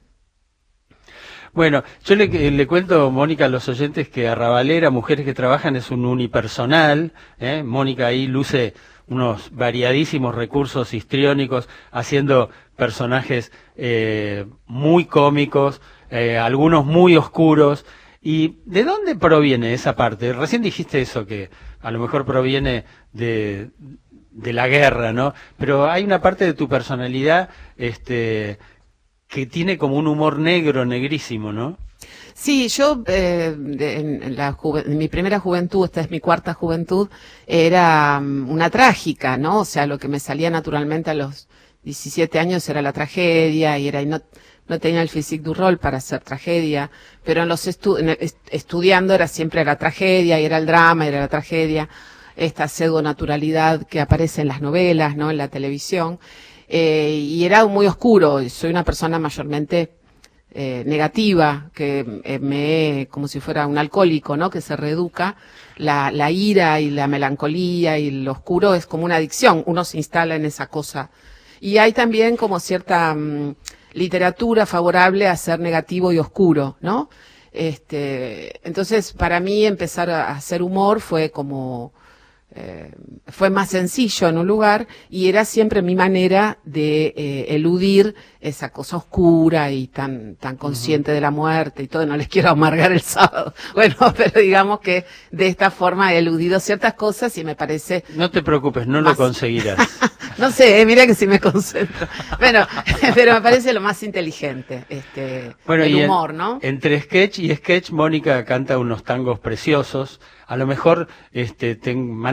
Bueno, yo le cuento, Mónica, a los oyentes que Arrabalera, Mujeres que Trabajan, es un unipersonal. Mónica ahí luce unos variadísimos recursos histriónicos, haciendo personajes muy cómicos, algunos muy oscuros. ¿Y de dónde proviene esa parte? Recién dijiste eso, que a lo mejor proviene de la guerra, ¿no? Pero hay una parte de tu personalidad que tiene como un humor negro, negrísimo, ¿no? Sí, yo en mi primera juventud, esta es mi cuarta juventud, era una trágica, ¿no? O sea, lo que me salía naturalmente a los 17 años era la tragedia y no tenía el physique du rôle para hacer tragedia, pero en los estudiando era siempre la tragedia y era el drama, era la tragedia, esta pseudo-naturalidad que aparece en las novelas, ¿no? En la televisión. Y era muy oscuro, soy una persona mayormente negativa, que como si fuera un alcohólico, ¿no? Que se reeduca, la ira y la melancolía y lo oscuro es como una adicción, uno se instala en esa cosa. Y hay también como cierta literatura favorable a ser negativo y oscuro, ¿no? Entonces, para mí empezar a hacer humor fue como... fue más sencillo en un lugar y era siempre mi manera de eludir esa cosa oscura y tan consciente de la muerte y todo. No les quiero amargar el sábado, bueno, pero digamos que de esta forma he eludido ciertas cosas y me parece... No te preocupes, no lo conseguirás. No sé, mira que si me concentro. Bueno, pero me parece lo más inteligente, bueno, el humor, ¿no? Entre sketch y sketch, Mónica canta unos tangos preciosos. A lo mejor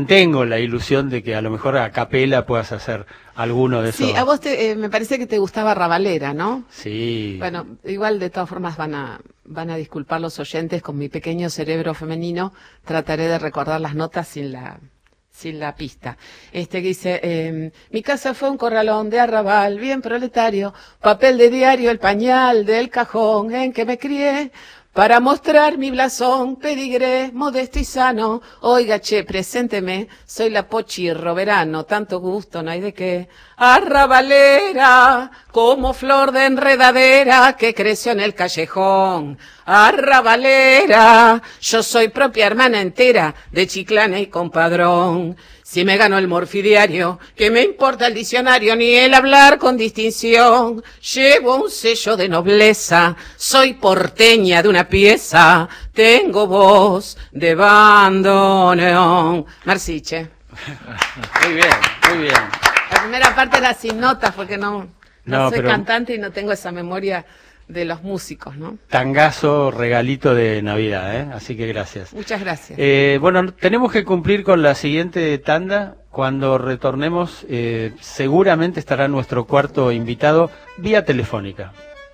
mantengo la ilusión de que a lo mejor a capela puedas hacer alguno de esos. Sí, a vos me parece que te gustaba Ravalera, ¿no? Sí. Bueno, igual de todas formas van a disculpar los oyentes, con mi pequeño cerebro femenino trataré de recordar las notas sin la pista. Que dice, mi casa fue un corralón de arrabal, bien proletario, papel de diario, el pañal del cajón en que me crié, para mostrar mi blasón, pedigré, modesto y sano. Oiga, che, presénteme, soy la Pochi Roverano, tanto gusto no hay de qué. Arrabalera, como flor de enredadera que creció en el callejón. Arrabalera, yo soy propia hermana entera de Chiclana y compadrón. Si me gano el morfidiario, ¿qué me importa el diccionario ni el hablar con distinción? Llevo un sello de nobleza, soy porteña de una pieza, tengo voz de bandoneón. Marsiche. Muy bien, muy bien. La primera parte era sin notas porque no soy pero cantante y no tengo esa memoria de los músicos, ¿no? tangazo, regalito de Navidad, ¿eh? Así que gracias. Muchas gracias. Bueno, tenemos que cumplir con la siguiente tanda. Cuando retornemos, seguramente estará nuestro cuarto invitado vía telefónica.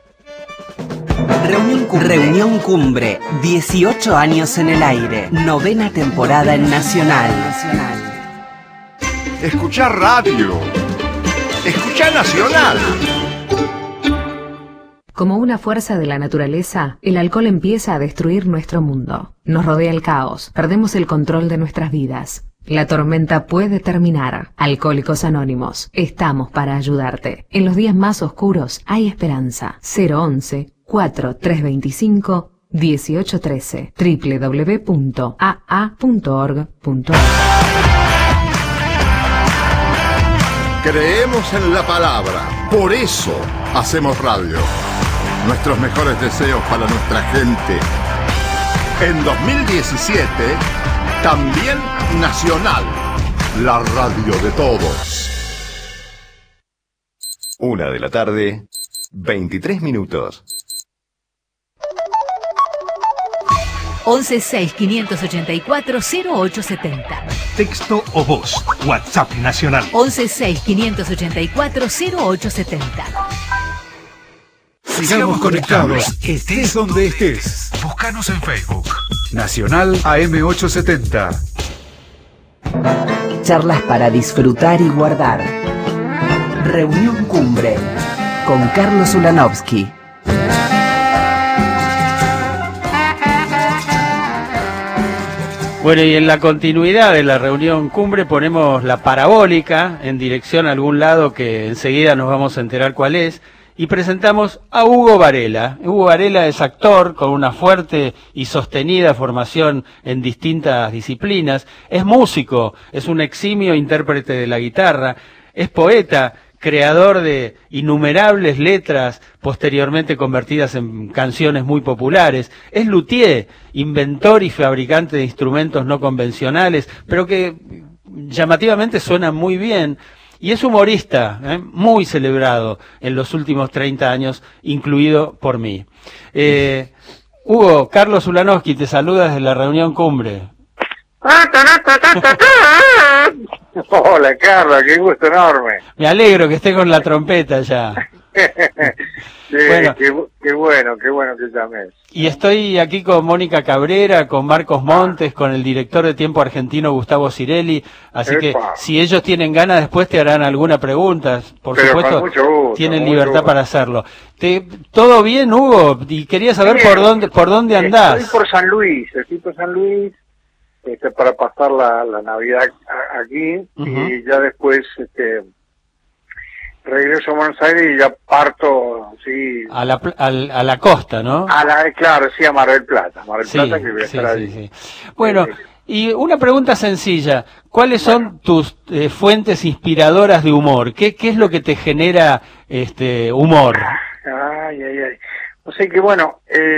Reunión Cumbre, 18 años en el aire, 9ª temporada en Nacional. Escuchá radio. Escuchá Nacional. Como una fuerza de la naturaleza, el alcohol empieza a destruir nuestro mundo. Nos rodea el caos, perdemos el control de nuestras vidas. La tormenta puede terminar. Alcohólicos Anónimos, estamos para ayudarte. En los días más oscuros hay esperanza. 011-4325-1813 www.aa.org.ar. Creemos en la palabra, por eso hacemos radio. Nuestros mejores deseos para nuestra gente. En 2017, también Nacional, la radio de todos. 1:00 p.m, 23 minutos. 1165840870. Texto o voz. WhatsApp Nacional. 1165840870. Sigamos conectados, estés donde estés. Búscanos en Facebook. Nacional AM870. Charlas para disfrutar y guardar. Reunión Cumbre con Carlos Ulanovsky. Bueno, y en la continuidad de la reunión cumbre ponemos la parabólica en dirección a algún lado que enseguida nos vamos a enterar cuál es, y presentamos a Hugo Varela. Hugo Varela es actor con una fuerte y sostenida formación en distintas disciplinas, es músico, es un eximio intérprete de la guitarra, es poeta, creador de innumerables letras posteriormente convertidas en canciones muy populares, es luthier, inventor y fabricante de instrumentos no convencionales, pero que llamativamente suenan muy bien, y es humorista, muy celebrado en los últimos 30 años, incluido por mí. Hugo, Carlos Ulanovsky te saluda desde la reunión cumbre. Hola Carlos, qué gusto enorme. Me alegro que esté con la trompeta ya. Sí, bueno. Qué bueno que llames. Y estoy aquí con Mónica Cabrera, con Marcos Montes, con el director de Tiempo Argentino Gustavo Cirelli, así que si ellos tienen ganas después te harán alguna pregunta, por supuesto gusto, tienen libertad para hacerlo. ¿Todo bien, Hugo? Y quería saber bien. por dónde andás. Estoy por San Luis, para pasar la Navidad aquí, y ya después regreso a Buenos Aires y ya parto, sí. A la costa, ¿no? Claro, sí, a Mar del Plata. Mar del Plata, que voy a estar ahí. Sí. Bueno, y una pregunta sencilla. ¿Cuáles son tus fuentes inspiradoras de humor? ¿Qué es lo que te genera humor? Ay. O sea que, bueno,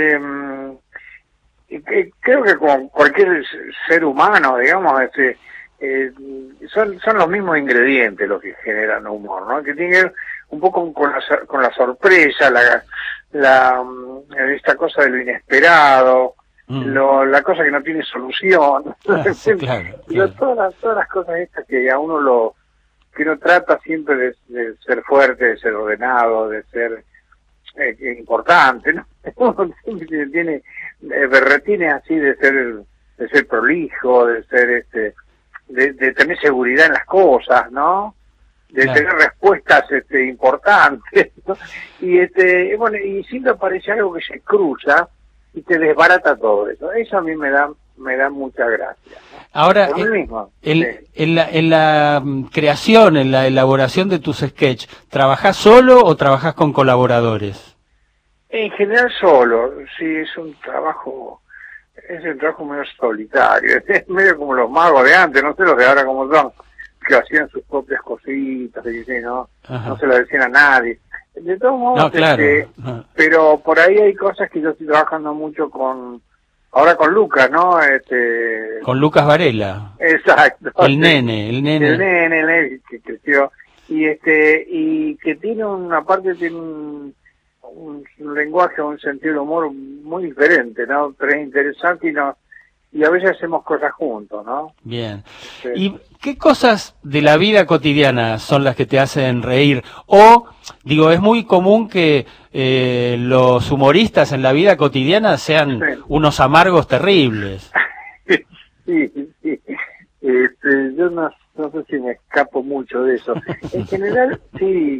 creo que como cualquier ser humano, digamos, son los mismos ingredientes los que generan humor, ¿no? Que tiene que ver un poco con la sorpresa, esta cosa de lo inesperado, la cosa que no tiene solución. Claro. Todas las cosas estas que a uno que uno trata siempre de ser fuerte, de ser ordenado, de ser importante, ¿no? Uno siempre tiene berretines así de ser prolijo, de ser de tener seguridad en las cosas, ¿no? De tener respuestas importantes, ¿no? Y bueno, y siempre aparece algo que se cruza y te desbarata todo eso. Eso a mí me da mucha gracia, ¿no? Ahora, Por mí mismo, en la creación, en la elaboración de tus sketches, ¿trabajás solo o trabajás con colaboradores? En general solo, sí, es un trabajo medio solitario, es medio como los magos de antes, no sé los de ahora cómo son, que hacían sus propias cositas, ¿no? No se lo decían a nadie. De todos modos, no, claro. Pero por ahí hay cosas que yo estoy trabajando mucho ahora con Lucas, ¿no? Con Lucas Varela. Exacto. El nene que creció y que tiene un lenguaje, un sentido de humor muy diferente, ¿no? Pero es interesante y a veces hacemos cosas juntos, ¿no? Bien. Sí. ¿Y qué cosas de la vida cotidiana son las que te hacen reír? O, digo, es muy común que los humoristas en la vida cotidiana sean unos amargos terribles. Sí. Yo no sé si me escapo mucho de eso. En general, sí.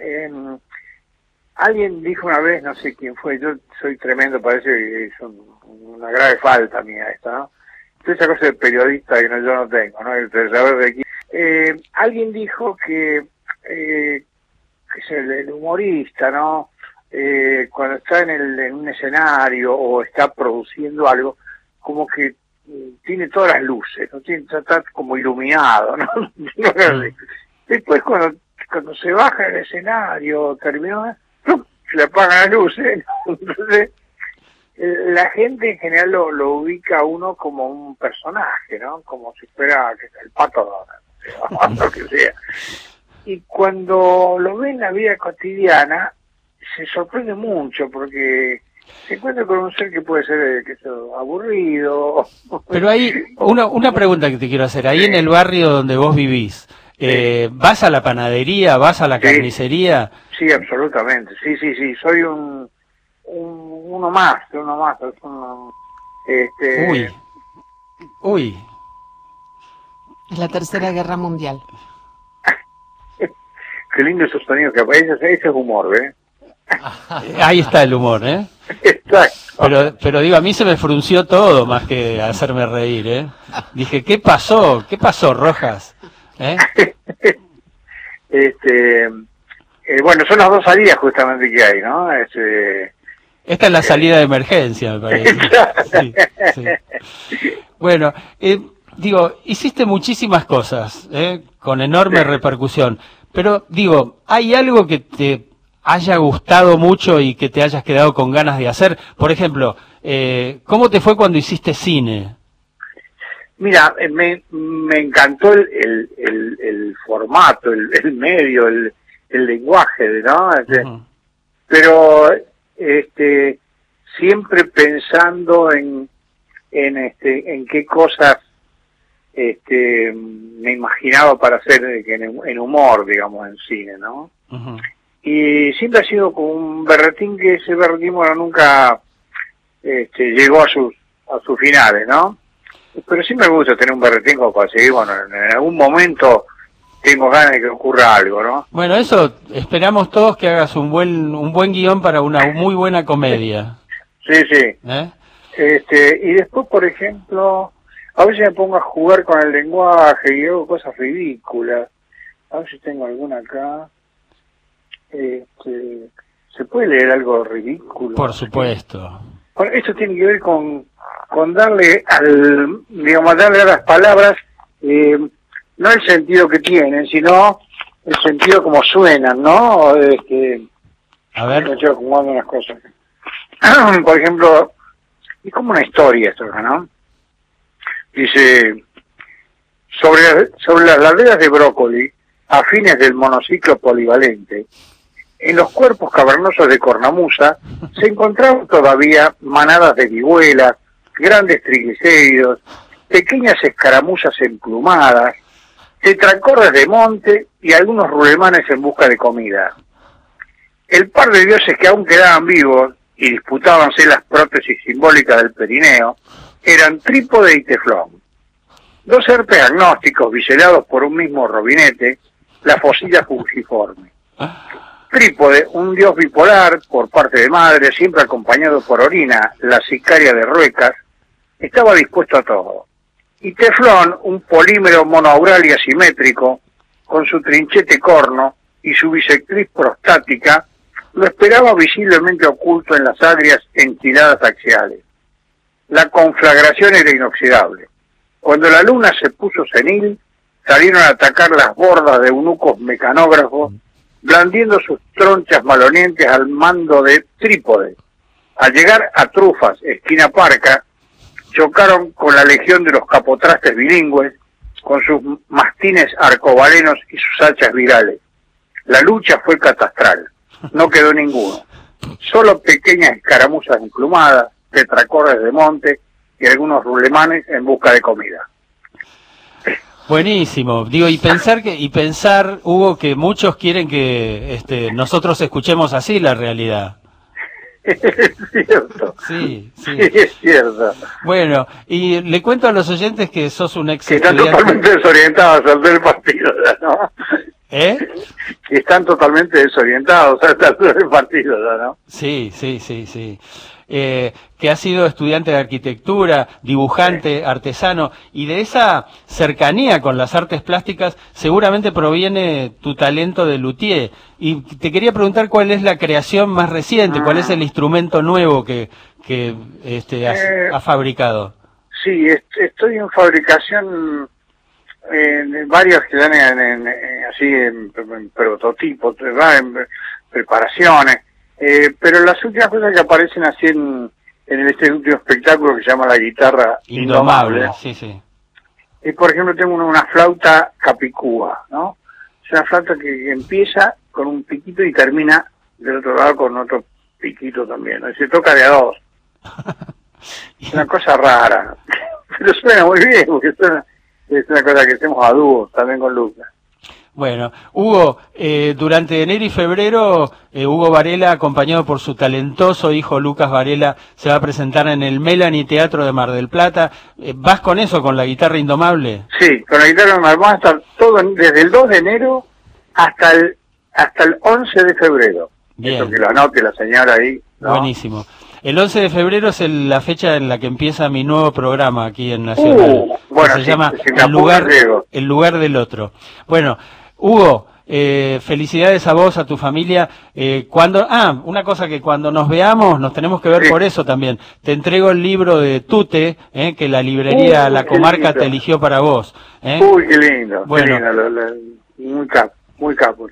Alguien dijo una vez, no sé quién fue, yo soy tremendo, parece que es una grave falta mía esta, ¿no? Esa cosa de periodista que yo no tengo, ¿no? El saber de aquí. Alguien dijo que es el humorista, ¿no? Cuando está en un escenario o está produciendo algo, como que tiene todas las luces, ¿no? Está como iluminado, ¿no? Después cuando se baja del escenario, terminó, se le apagan las luces, ¿no? Entonces la gente en general lo ubica a uno como un personaje, ¿no? Como si fuera el Pato Donald, lo que sea. Y cuando lo ve en la vida cotidiana, se sorprende mucho porque se encuentra con un ser que puede ser aburrido. Pero hay una pregunta que te quiero hacer. Ahí en el barrio donde vos vivís, ¿vas a la panadería, vas a la carnicería? Sí, absolutamente. Sí. Soy uno más. Uy. Es la Tercera Guerra Mundial. Qué lindo esos sonidos que aparecen. Ese es humor, ¿eh? Ahí está el humor, ¿eh? Exacto. Pero digo, a mí se me frunció todo más que hacerme reír, ¿eh? Dije, ¿qué pasó, Rojas? Bueno, son las dos salidas justamente que hay, ¿no? Esta es la salida de emergencia, me parece. Sí. Bueno, digo, hiciste muchísimas cosas, con enorme repercusión, pero digo, ¿hay algo que te haya gustado mucho y que te hayas quedado con ganas de hacer? Por ejemplo, ¿cómo te fue cuando hiciste cine? Mira, me encantó el formato, el medio, el lenguaje, ¿no? Pero siempre pensando en qué cosas me imaginaba para hacer en humor, digamos, en cine, ¿no? Y siempre ha sido como un berretín que ese berretín, bueno, nunca llegó a sus finales, ¿no? Pero sí me gusta tener un berretín como para seguir, bueno, en algún momento tengo ganas de que ocurra algo, ¿no? Bueno, eso, esperamos todos que hagas un buen guión para una muy buena comedia. Sí. Y después, por ejemplo, a veces me pongo a jugar con el lenguaje y hago cosas ridículas. A ver si tengo alguna acá. ¿Se puede leer algo ridículo? Por supuesto. Bueno, esto tiene que ver con darle darle a las palabras no el sentido que tienen, sino el sentido como suenan, ¿no? A ver. Estoy acomodando unas cosas. Por ejemplo, es como una historia esto, ¿no? Dice, sobre las laderas de brócoli, a fines del monociclo polivalente, en los cuerpos cavernosos de cornamusa se encontraban todavía manadas de vihuelas, grandes triglicéridos, pequeñas escaramuzas emplumadas, tetracorres de monte y algunos rulemanes en busca de comida. El par de dioses que aún quedaban vivos y disputábanse las prótesis simbólicas del perineo eran Trípode y Teflón. Dos herpes agnósticos biselados por un mismo robinete, la fosilla fusiforme. Trípode, un dios bipolar por parte de madre, siempre acompañado por Orina, la sicaria de Ruecas, estaba dispuesto a todo. Y Teflón, un polímero monoaural y asimétrico, con su trinchete corno y su bisectriz prostática, lo esperaba visiblemente oculto en las agrias enchiladas axiales. La conflagración era inoxidable. Cuando la luna se puso senil, salieron a atacar las bordas de eunucos mecanógrafos, blandiendo sus tronchas malolientes al mando de Trípode. Al llegar a Trufas, esquina Parca, chocaron con la legión de los capotrastes bilingües, con sus mastines arcobalenos y sus hachas virales. La lucha fue catastral, no quedó ninguno. Solo pequeñas escaramuzas emplumadas, tetracorres de monte y algunos rulemanes en busca de comida. Buenísimo. Digo, y pensar, Hugo, que muchos quieren que nosotros escuchemos así la realidad. Es cierto. Sí, sí. Es cierto. Bueno, y le cuento a los oyentes que sos un ex que están estudiante. totalmente desorientados al ver el partido, ¿no? ¿Eh? Que están totalmente desorientados al ver el partido, ¿no? Sí, sí, sí, sí. Que has sido estudiante de arquitectura, dibujante, artesano, y de esa cercanía con las artes plásticas seguramente proviene tu talento de luthier. Y te quería preguntar cuál es la creación más reciente, cuál es el instrumento nuevo que has fabricado. Sí, estoy en fabricación en varios que dan en prototipos, en preparaciones. Pero las últimas cosas que aparecen así en este último espectáculo que se llama La Guitarra Indomable. Sí, sí. Por ejemplo, tengo una flauta capicúa, ¿no? Es una flauta que empieza con un piquito y termina del otro lado con otro piquito también, ¿no? Se toca de a dos. Es una cosa rara, pero suena muy bien, porque es una cosa que hacemos a dúo también con Lucas. Bueno, Hugo, durante enero y febrero, Hugo Varela, acompañado por su talentoso hijo Lucas Varela, se va a presentar en el Melanie Teatro de Mar del Plata. ¿Vas con eso, con la guitarra indomable? Sí, con la guitarra indomable. Vamos a estar todo desde el 2 de enero hasta el 11 de febrero. Bien. Eso que lo anote la señora ahí, ¿no? Buenísimo. El 11 de febrero es la fecha en la que empieza mi nuevo programa aquí en Nacional. Bueno, se llama si El lugar del otro. Bueno, Hugo, felicidades a vos, a tu familia. Una cosa que cuando nos veamos nos tenemos que ver por eso también. Te entrego el libro de Tute, que la librería La Comarca te eligió para vos. Uy, qué lindo. Bueno, qué lindo, muy capo.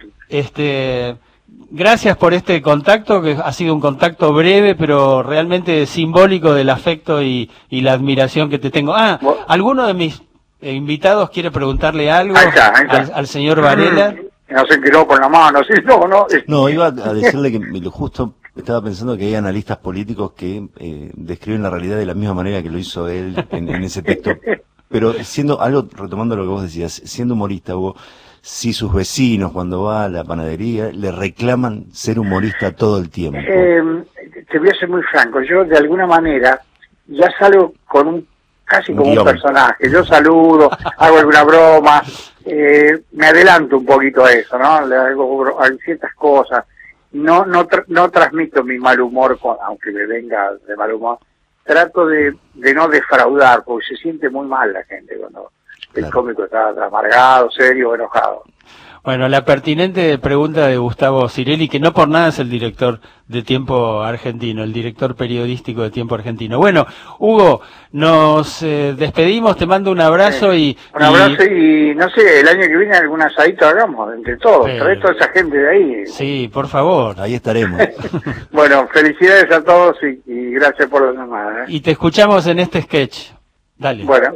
Gracias por este contacto, que ha sido un contacto breve, pero realmente simbólico del afecto y la admiración que te tengo. ¿Alguno de mis invitados quiere preguntarle algo ahí está. Al señor Varela? No se quedó con la mano, sí, no. No, iba a decirle que justo estaba pensando que hay analistas políticos que describen la realidad de la misma manera que lo hizo él en ese texto. Pero retomando lo que vos decías, siendo humorista, Hugo, si sus vecinos cuando va a la panadería le reclaman ser humorista todo el tiempo. Te voy a ser muy franco, yo de alguna manera ya salgo con casi como un personaje. Yo saludo, hago alguna broma, me adelanto un poquito a eso, ¿no? Le hago ciertas cosas. No transmito mi mal humor, aunque me venga de mal humor. Trato de no defraudar, porque se siente muy mal la gente cuando el cómico está amargado, serio o enojado. Bueno, la pertinente pregunta de Gustavo Cirelli, que no por nada es el director de Tiempo Argentino, el director periodístico de Tiempo Argentino. Bueno, Hugo, nos despedimos, te mando un abrazo y no sé, el año que viene algún asadito hagamos entre todos, trae toda esa gente de ahí. Sí, por favor. Ahí estaremos. Bueno, felicidades a todos y gracias por la llamada. Y te escuchamos en este sketch. Dale. Bueno.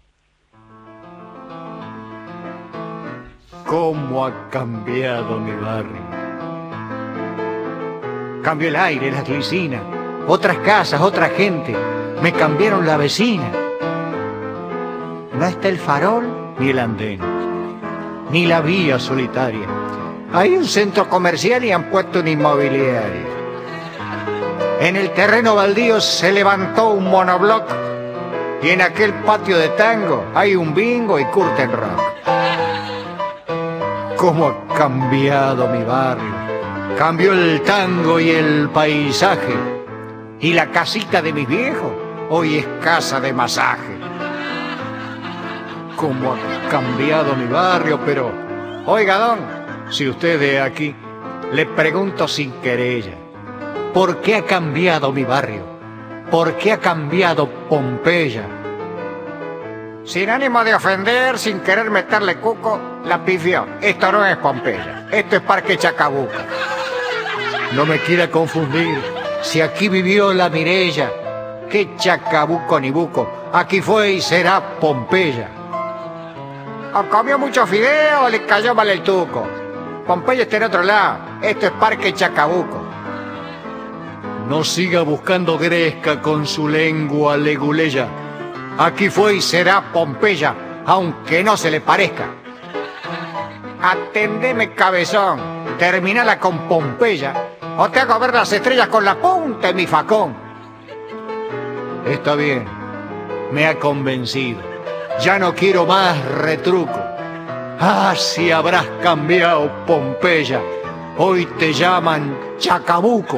¿Cómo ha cambiado mi barrio? Cambió el aire, la glicina, otras casas, otra gente. Me cambiaron la vecina. No está el farol ni el andén, ni la vía solitaria. Hay un centro comercial y han puesto una inmobiliaria. En el terreno baldío se levantó un monobloc y en aquel patio de tango hay un bingo y curtain rock. ¿Cómo ha cambiado mi barrio? Cambió el tango y el paisaje. Y la casita de mis viejos hoy es casa de masaje. ¿Cómo ha cambiado mi barrio? Pero, oiga, don, si usted es de aquí, le pregunto sin querella, ¿por qué ha cambiado mi barrio? ¿Por qué ha cambiado Pompeya? Sin ánimo de ofender, sin querer meterle cuco, la pifió. Esto no es Pompeya, esto es Parque Chacabuco. No me quiera confundir, si aquí vivió la Mirella, qué Chacabuco ni buco, aquí fue y será Pompeya. O comió mucho fideo o le cayó mal el tuco. Pompeya está en otro lado, esto es Parque Chacabuco. No siga buscando gresca con su lengua leguleya. Aquí fue y será Pompeya, aunque no se le parezca. Atendeme, cabezón, terminala con Pompeya, o te hago ver las estrellas con la punta de mi facón. Está bien, me ha convencido. Ya no quiero más retruco. Ah, si habrás cambiado, Pompeya. Hoy te llaman Chacabuco.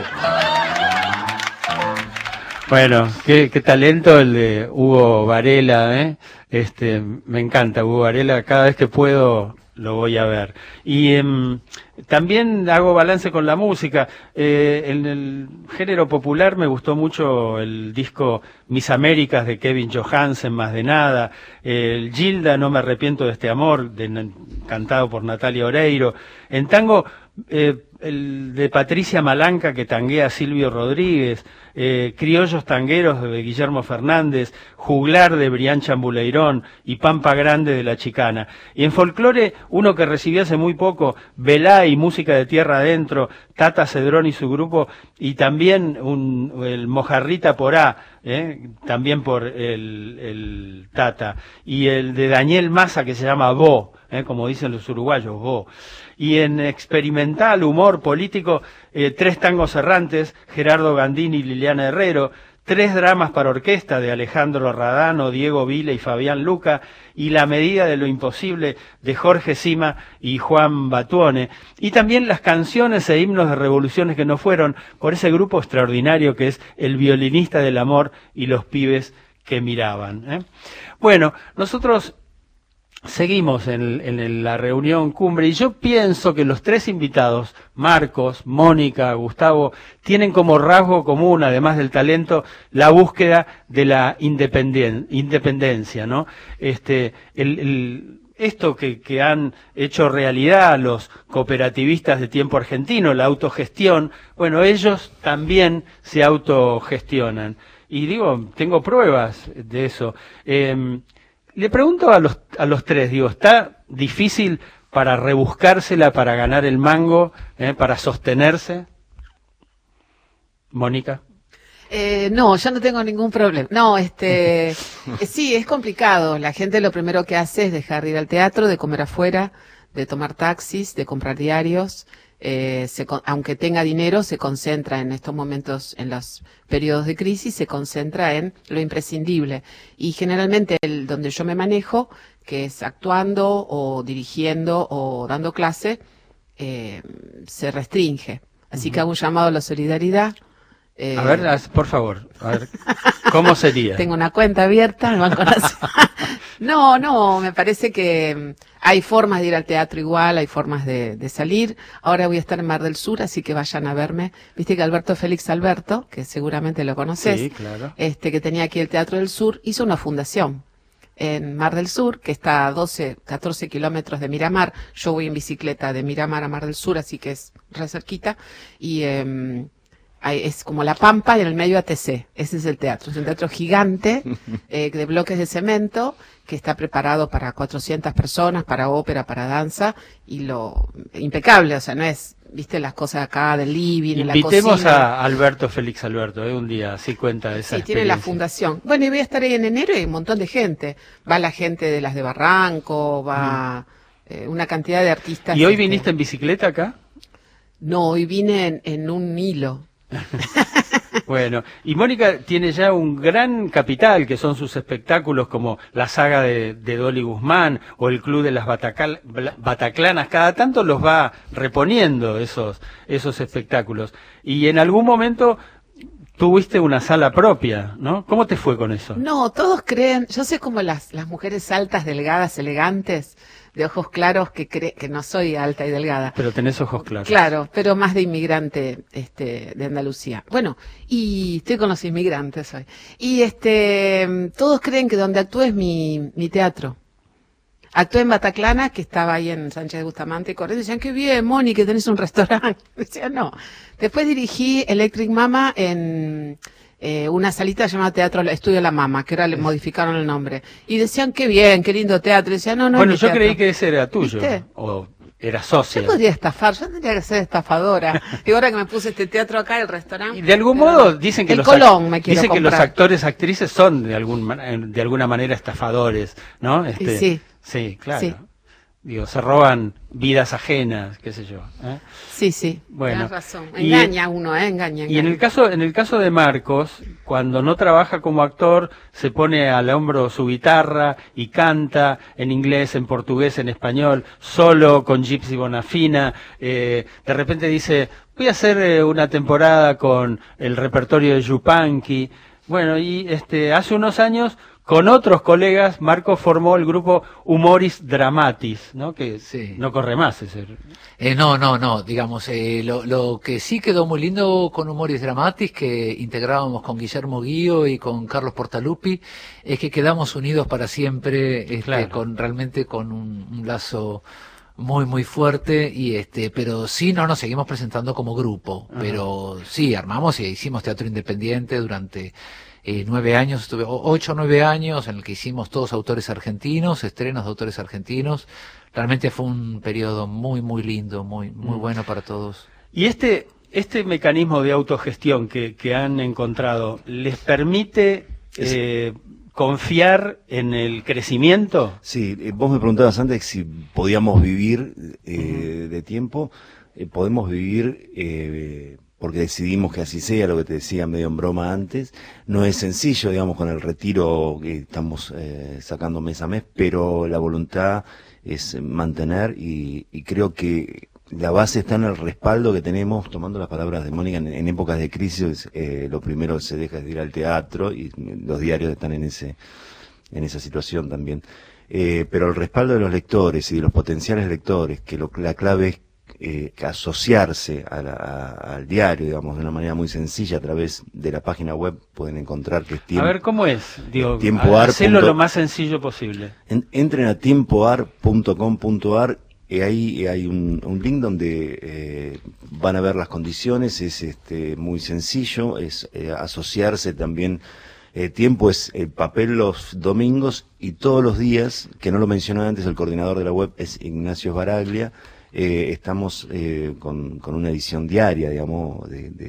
Bueno, qué talento el de Hugo Varela, ¿eh? Me encanta Hugo Varela, cada vez que puedo lo voy a ver. Y también hago balance con la música. En el género popular me gustó mucho el disco Mis Américas de Kevin Johansen, Más de Nada, el Gilda, No me arrepiento de este amor, cantado por Natalia Oreiro. En tango, el de Patricia Malanca, que tanguea Silvio Rodríguez, Criollos Tangueros de Guillermo Fernández, Juglar de Brian Chambuleirón y Pampa Grande de La Chicana. Y en folclore, uno que recibí hace muy poco, Velay, Música de Tierra Adentro, Tata Cedrón y su grupo, y también el Mojarrita Porá, también por el Tata, y el de Daniel Massa, que se llama Bo, como dicen los uruguayos, Bo. Y en experimental, humor político, 3 tangos errantes, Gerardo Gandini y Liliana Herrero, 3 dramas para orquesta de Alejandro Radano, Diego Vila y Fabián Luca, y La medida de lo imposible de Jorge Sima y Juan Batuone, y también las canciones e himnos de revoluciones que no fueron, por ese grupo extraordinario que es El violinista del amor y Los pibes que miraban. Bueno, nosotros seguimos en la reunión cumbre y yo pienso que los 3 invitados, Marcos, Mónica, Gustavo, tienen como rasgo común, además del talento, la búsqueda de la independencia, ¿no? Esto que han hecho realidad los cooperativistas de tiempo argentino, la autogestión, bueno, ellos también se autogestionan. Y digo, tengo pruebas de eso. Le pregunto a los 3, digo, ¿está difícil para rebuscársela, para ganar el mango, para sostenerse? Mónica. No, yo no tengo ningún problema. No, sí, es complicado. La gente lo primero que hace es dejar de ir al teatro, de comer afuera, de tomar taxis, de comprar diarios. Aunque tenga dinero, se concentra en estos momentos, en los periodos de crisis, se concentra en lo imprescindible. Y generalmente donde yo me manejo, que es actuando o dirigiendo o dando clase, se restringe. Así que hago un llamado a la solidaridad. A ver, por favor, a ver, ¿cómo sería? Tengo una cuenta abierta en el Banco Nacional. No, me parece que hay formas de ir al teatro igual, hay formas de salir. Ahora voy a estar en Mar del Sur, así que vayan a verme. Viste que Alberto Félix Alberto, que seguramente lo conoces, sí, claro. Que tenía aquí el Teatro del Sur, hizo una fundación en Mar del Sur, que está a 14 kilómetros de Miramar. Yo voy en bicicleta de Miramar a Mar del Sur, así que es re cerquita. Y es como La Pampa y en el medio ATC. Ese es el teatro. Es un teatro gigante de bloques de cemento que está preparado para 400 personas, para ópera, para danza, y lo impecable, o sea, no es viste las cosas acá del living, en la Invitemos cocina. a Alberto Félix Alberto, un día, así cuenta de esa Sí, tiene la experiencia. fundación. Bueno, y voy a estar ahí en enero y hay un montón de gente. Va la gente de las de Barranco, va una cantidad de artistas. ¿Y hoy viniste en bicicleta acá? No, hoy vine en un hilo. Bueno, y Mónica tiene ya un gran capital, que son sus espectáculos como la saga de Dolly Guzmán o el Club de las Bataclanas. Cada tanto los va reponiendo esos espectáculos. Y en algún momento tuviste una sala propia, ¿no? ¿Cómo te fue con eso? No, todos creen, yo sé como las mujeres altas, delgadas, elegantes, de ojos claros, que no soy alta y delgada. Pero tenés ojos claros. Claro, pero más de inmigrante, de Andalucía. Bueno, y estoy con los inmigrantes hoy. Y todos creen que donde actúo es mi teatro. Actué en Bataclana, que estaba ahí en Sánchez de Bustamante y Corrientes. Decían, qué bien, Moni, que tenés un restaurante. Decían, no. Después dirigí Electric Mama en una salita llamada Teatro Estudio La Mama, que ahora le modificaron el nombre. Y decían, qué bien, qué lindo teatro. Y decían, no, Bueno, es mi yo teatro. creí que ese era tuyo. ¿Viste? O era socia. Yo podría estafar, yo tendría que ser estafadora. Y ahora que me puse este teatro acá, el restaurante. Y de algún modo dicen que el los Colón me quiero dicen que los comprar. actores, actrices son de alguna manera estafadores, ¿no? Sí. Sí, claro. Sí. Digo, se roban vidas ajenas, qué sé yo. Sí, sí. Bueno. Tenés razón. Y- Engaña uno, engaña. Y en el caso de Marcos, cuando no trabaja como actor, se pone al hombro su guitarra y canta en inglés, en portugués, en español, solo con Gypsy Bonafina. De repente dice, voy a hacer una temporada con el repertorio de Yupanqui. Bueno, y hace unos años, con otros colegas, Marcos formó el grupo Humoris Dramatis, ¿no? Que no corre más ese. No, digamos, lo que sí quedó muy lindo con Humoris Dramatis, que integrábamos con Guillermo Guío y con Carlos Portaluppi, es que quedamos unidos para siempre, Claro. realmente con un lazo muy muy fuerte, y pero sí, no nos seguimos presentando como grupo. Ajá. Pero sí, armamos y hicimos teatro independiente durante 9 años, estuve 8 o 9 años en el que hicimos todos autores argentinos, estrenos de autores argentinos. Realmente fue un periodo muy muy lindo, muy bueno para todos. Y este mecanismo de autogestión que han encontrado, ¿les permite confiar en el crecimiento? Sí, vos me preguntabas antes si podíamos vivir de tiempo. Podemos vivir porque decidimos que así sea, lo que te decía medio en broma antes. No es sencillo, digamos, con el retiro que estamos sacando mes a mes, pero la voluntad es mantener, y creo que la base está en el respaldo que tenemos, tomando las palabras de Mónica, en épocas de crisis. Lo primero que se deja es ir al teatro, y los diarios están en esa situación también. Pero el respaldo de los lectores y de los potenciales lectores, que la clave es que asociarse al diario, digamos, de una manera muy sencilla. A través de la página web pueden encontrar que es A ver, ¿cómo es? Digo, Tiempoar. hacerlo lo más sencillo posible. Entren a tiempoar.com.ar. Ahí hay un link donde van a ver las condiciones. Es muy sencillo, es asociarse también. Tiempo es el papel los domingos, y todos los días, que no lo mencioné antes, el coordinador de la web es Ignacio Baraglia. Estamos con una edición diaria, digamos,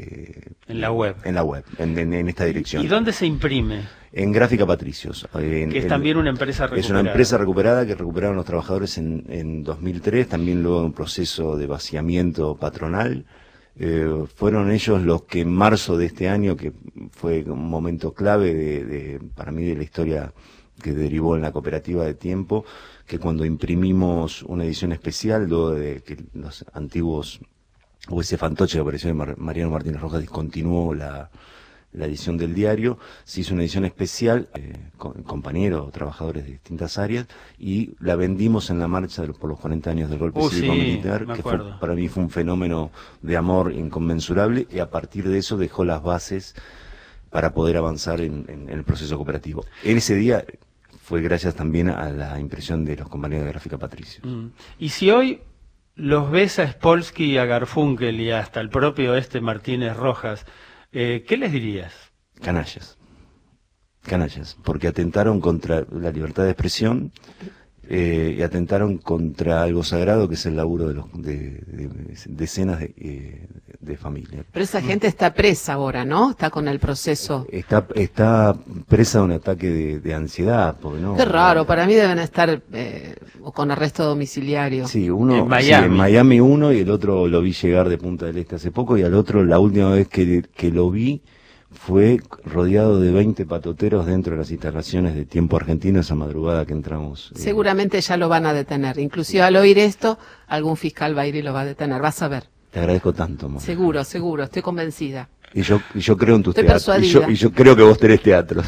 En la web. En la web, en esta dirección. ¿Y dónde se imprime? En Gráfica Patricios. Que es también una empresa recuperada. Es una empresa recuperada, que recuperaron los trabajadores en 2003, también luego de un proceso de vaciamiento patronal. Fueron ellos los que en marzo de este año, que fue un momento clave para mí de la historia que derivó en la cooperativa de Tiempo, que cuando imprimimos una edición especial, luego de que los antiguos, o ese fantoche que apareció de Mariano Martínez Rojas discontinuó la edición del diario, se hizo una edición especial con compañeros, trabajadores de distintas áreas, y la vendimos en la marcha por los 40 años del golpe cívico-militar, que para mí fue un fenómeno de amor inconmensurable, y a partir de eso dejó las bases para poder avanzar en el proceso cooperativo. En ese día fue gracias también a la impresión de los compañeros de Gráfica Patricios. Y si hoy los ves a Spolsky, a Garfunkel y hasta el propio Martínez Rojas, ¿qué les dirías? Canallas, porque atentaron contra la libertad de expresión, y atentaron contra algo sagrado que es el laburo de decenas de familias. Pero esa gente está presa ahora, ¿no? Está con el proceso. Está presa de un ataque de ansiedad. Porque no, Qué raro, para mí deben estar con arresto domiciliario. Sí, uno en Miami. Sí, en Miami uno, y el otro lo vi llegar de Punta del Este hace poco, y al otro la última vez que lo vi fue rodeado de 20 patoteros dentro de las instalaciones de Tiempo Argentino esa madrugada que entramos. Seguramente ya lo van a detener. Inclusive al oír esto, algún fiscal va a ir y lo va a detener. Vas a ver. Te agradezco tanto, Mónica. Seguro, estoy convencida. Y yo creo en tus Estoy teatros. persuadida. Y yo creo que vos tenés teatros.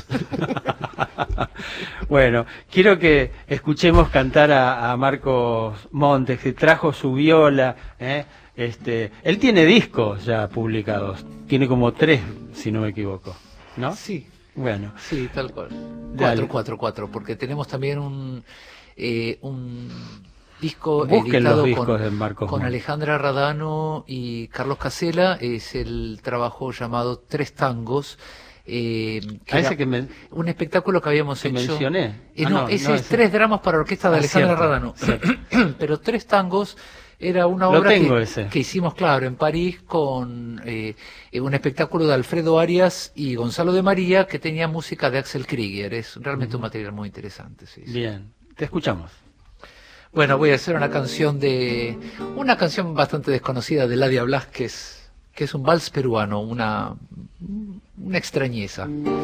Bueno, quiero que escuchemos cantar a Marcos Montes, que trajo su viola. Él tiene discos ya publicados. Tiene como 3, si no me equivoco. ¿No? Sí. Bueno. Sí, tal cual. Dale. 4, porque tenemos también un disco Busquen editado los discos de Marcos con Montes. Alejandra Radano y Carlos Casella. Es el trabajo llamado Tres Tangos. Que ese era que un espectáculo que habíamos hecho. mencioné. No, ese es 3 dramas para orquesta de Alejandra Radano. Pero Tres Tangos era una Lo obra tengo ese. que hicimos, claro, en París con un espectáculo de Alfredo Arias y Gonzalo de María, que tenía música de Axel Krieger. Es realmente un material muy interesante. Sí. Bien, te escuchamos. Bueno, voy a hacer una canción bastante desconocida de Ladia Blasquez, que es un vals peruano, una extrañeza.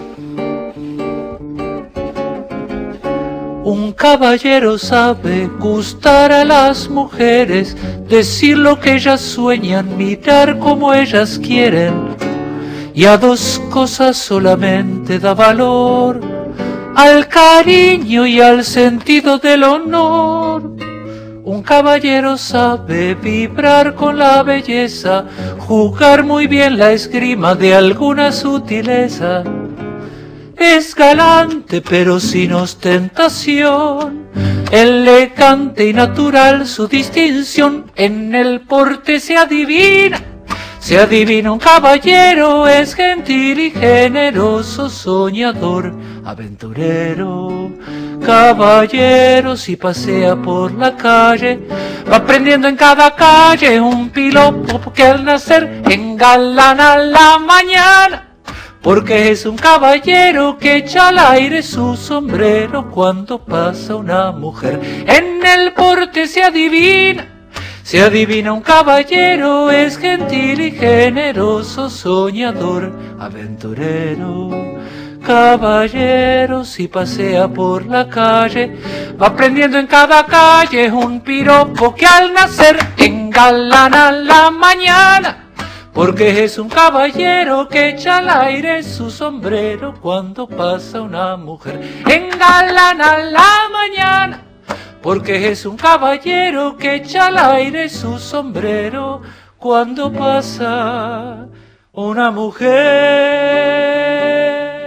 Un caballero sabe gustar a las mujeres, decir lo que ellas sueñan, mirar como ellas quieren, y a 2 cosas solamente da valor: al cariño y al sentido del honor. Un caballero sabe vibrar con la belleza, jugar muy bien la esgrima de alguna sutileza. Es galante pero sin ostentación, elegante y natural su distinción, en el porte se adivina un caballero, es gentil y generoso, soñador, aventurero. Caballero, si pasea por la calle, va aprendiendo en cada calle un piropo que al nacer engalana la mañana, porque es un caballero que echa al aire su sombrero cuando pasa una mujer. En el porte se adivina un caballero, es gentil y generoso, soñador, aventurero. Caballero, si pasea por la calle, va aprendiendo en cada calle un piropo que al nacer engalana la mañana, porque es un caballero que echa al aire su sombrero cuando pasa una mujer. Engalana la mañana, porque es un caballero que echa al aire su sombrero cuando pasa una mujer.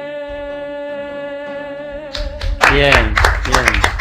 Bien, bien.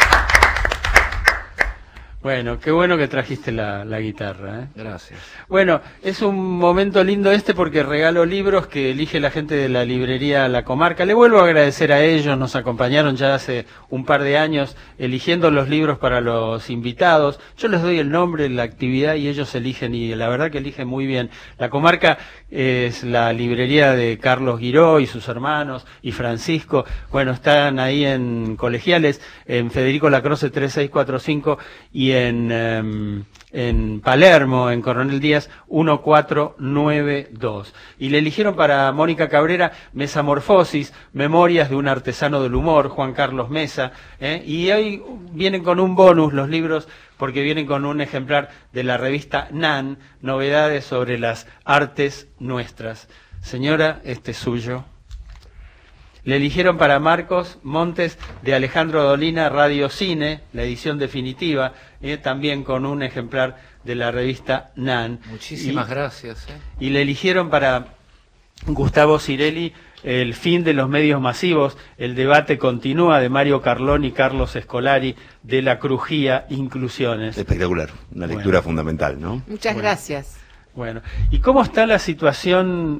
Bueno, qué bueno que trajiste la guitarra, ¿eh? Gracias. Bueno, es un momento lindo porque regalo libros que elige la gente de la librería La Comarca. Le vuelvo a agradecer a ellos, nos acompañaron ya hace un par de años eligiendo los libros para los invitados. Yo les doy el nombre, la actividad y ellos eligen, y la verdad que eligen muy bien. La Comarca es la librería de Carlos Guiró y sus hermanos y Francisco. Bueno, están ahí en Colegiales, en Federico Lacroze 3645 y en Palermo, en Coronel Díaz 1492. Y le eligieron para Mónica Cabrera Mesamorfosis, Memorias de un artesano del humor, Juan Carlos Mesa, y hoy vienen con un bonus los libros, porque vienen con un ejemplar de la revista NAN, Novedades sobre las artes nuestras. Señora, este es suyo. Le eligieron para Marcos Montes de Alejandro Dolina, Radio Cine, la edición definitiva, también con un ejemplar de la revista NAN. Muchísimas gracias. Y le eligieron para Gustavo Cirelli El fin de los medios masivos, el debate continúa, de Mario Carlón y Carlos Escolari, de La Crujía, Inclusiones. Espectacular, una lectura fundamental, ¿no? Muchas gracias. Bueno, ¿y cómo está la situación?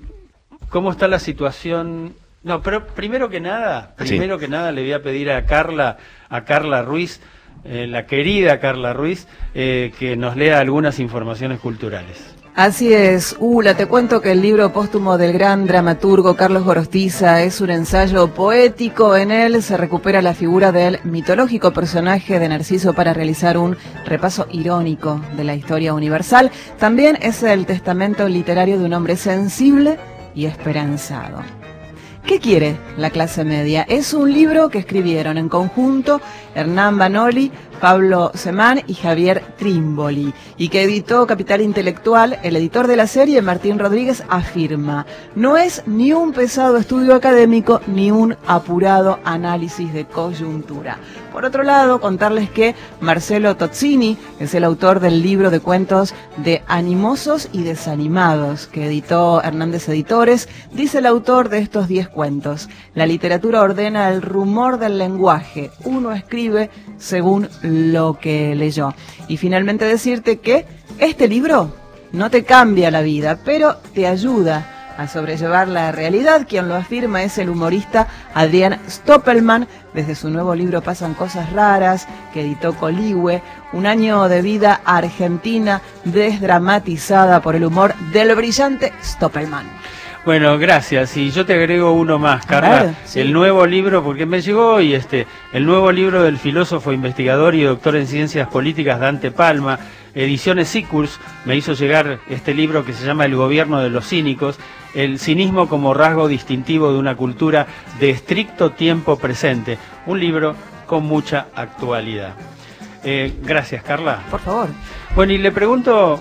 No, pero primero que nada le voy a pedir a Carla Ruiz, la querida Carla Ruiz, que nos lea algunas informaciones culturales. Así es, Ula, te cuento que el libro póstumo del gran dramaturgo Carlos Gorostiza es un ensayo poético. En él se recupera la figura del mitológico personaje de Narciso para realizar un repaso irónico de la historia universal. También es el testamento literario de un hombre sensible y esperanzado. ¿Qué quiere la clase media? Es un libro que escribieron en conjunto Hernán Banoli, Pablo Semán y Javier Trimboli, y que editó Capital Intelectual. El editor de la serie, Martín Rodríguez, afirma: no es ni un pesado estudio académico ni un apurado análisis de coyuntura. Por otro lado, contarles que Marcelo Tozzini es el autor del libro de cuentos de Animosos y Desanimados, que editó Hernández Editores. Dice el autor de estos 10 cuentos: la literatura ordena el rumor del lenguaje, uno escribe según lo que leyó. Y finalmente decirte que este libro no te cambia la vida, pero te ayuda a sobrellevar la realidad. Quien lo afirma es el humorista Adrián Stoppelman, desde su nuevo libro Pasan Cosas Raras, que editó Coligüe, un año de vida argentina desdramatizada por el humor del brillante Stoppelman. Bueno, gracias. Y yo te agrego uno más, Carla. Claro, sí. El nuevo libro, porque me llegó hoy el nuevo libro del filósofo, investigador y doctor en ciencias políticas Dante Palma. Ediciones Sicurs me hizo llegar este libro que se llama El gobierno de los cínicos, el cinismo como rasgo distintivo de una cultura de estricto tiempo presente. Un libro con mucha actualidad. Gracias, Carla. Por favor. Bueno, y le pregunto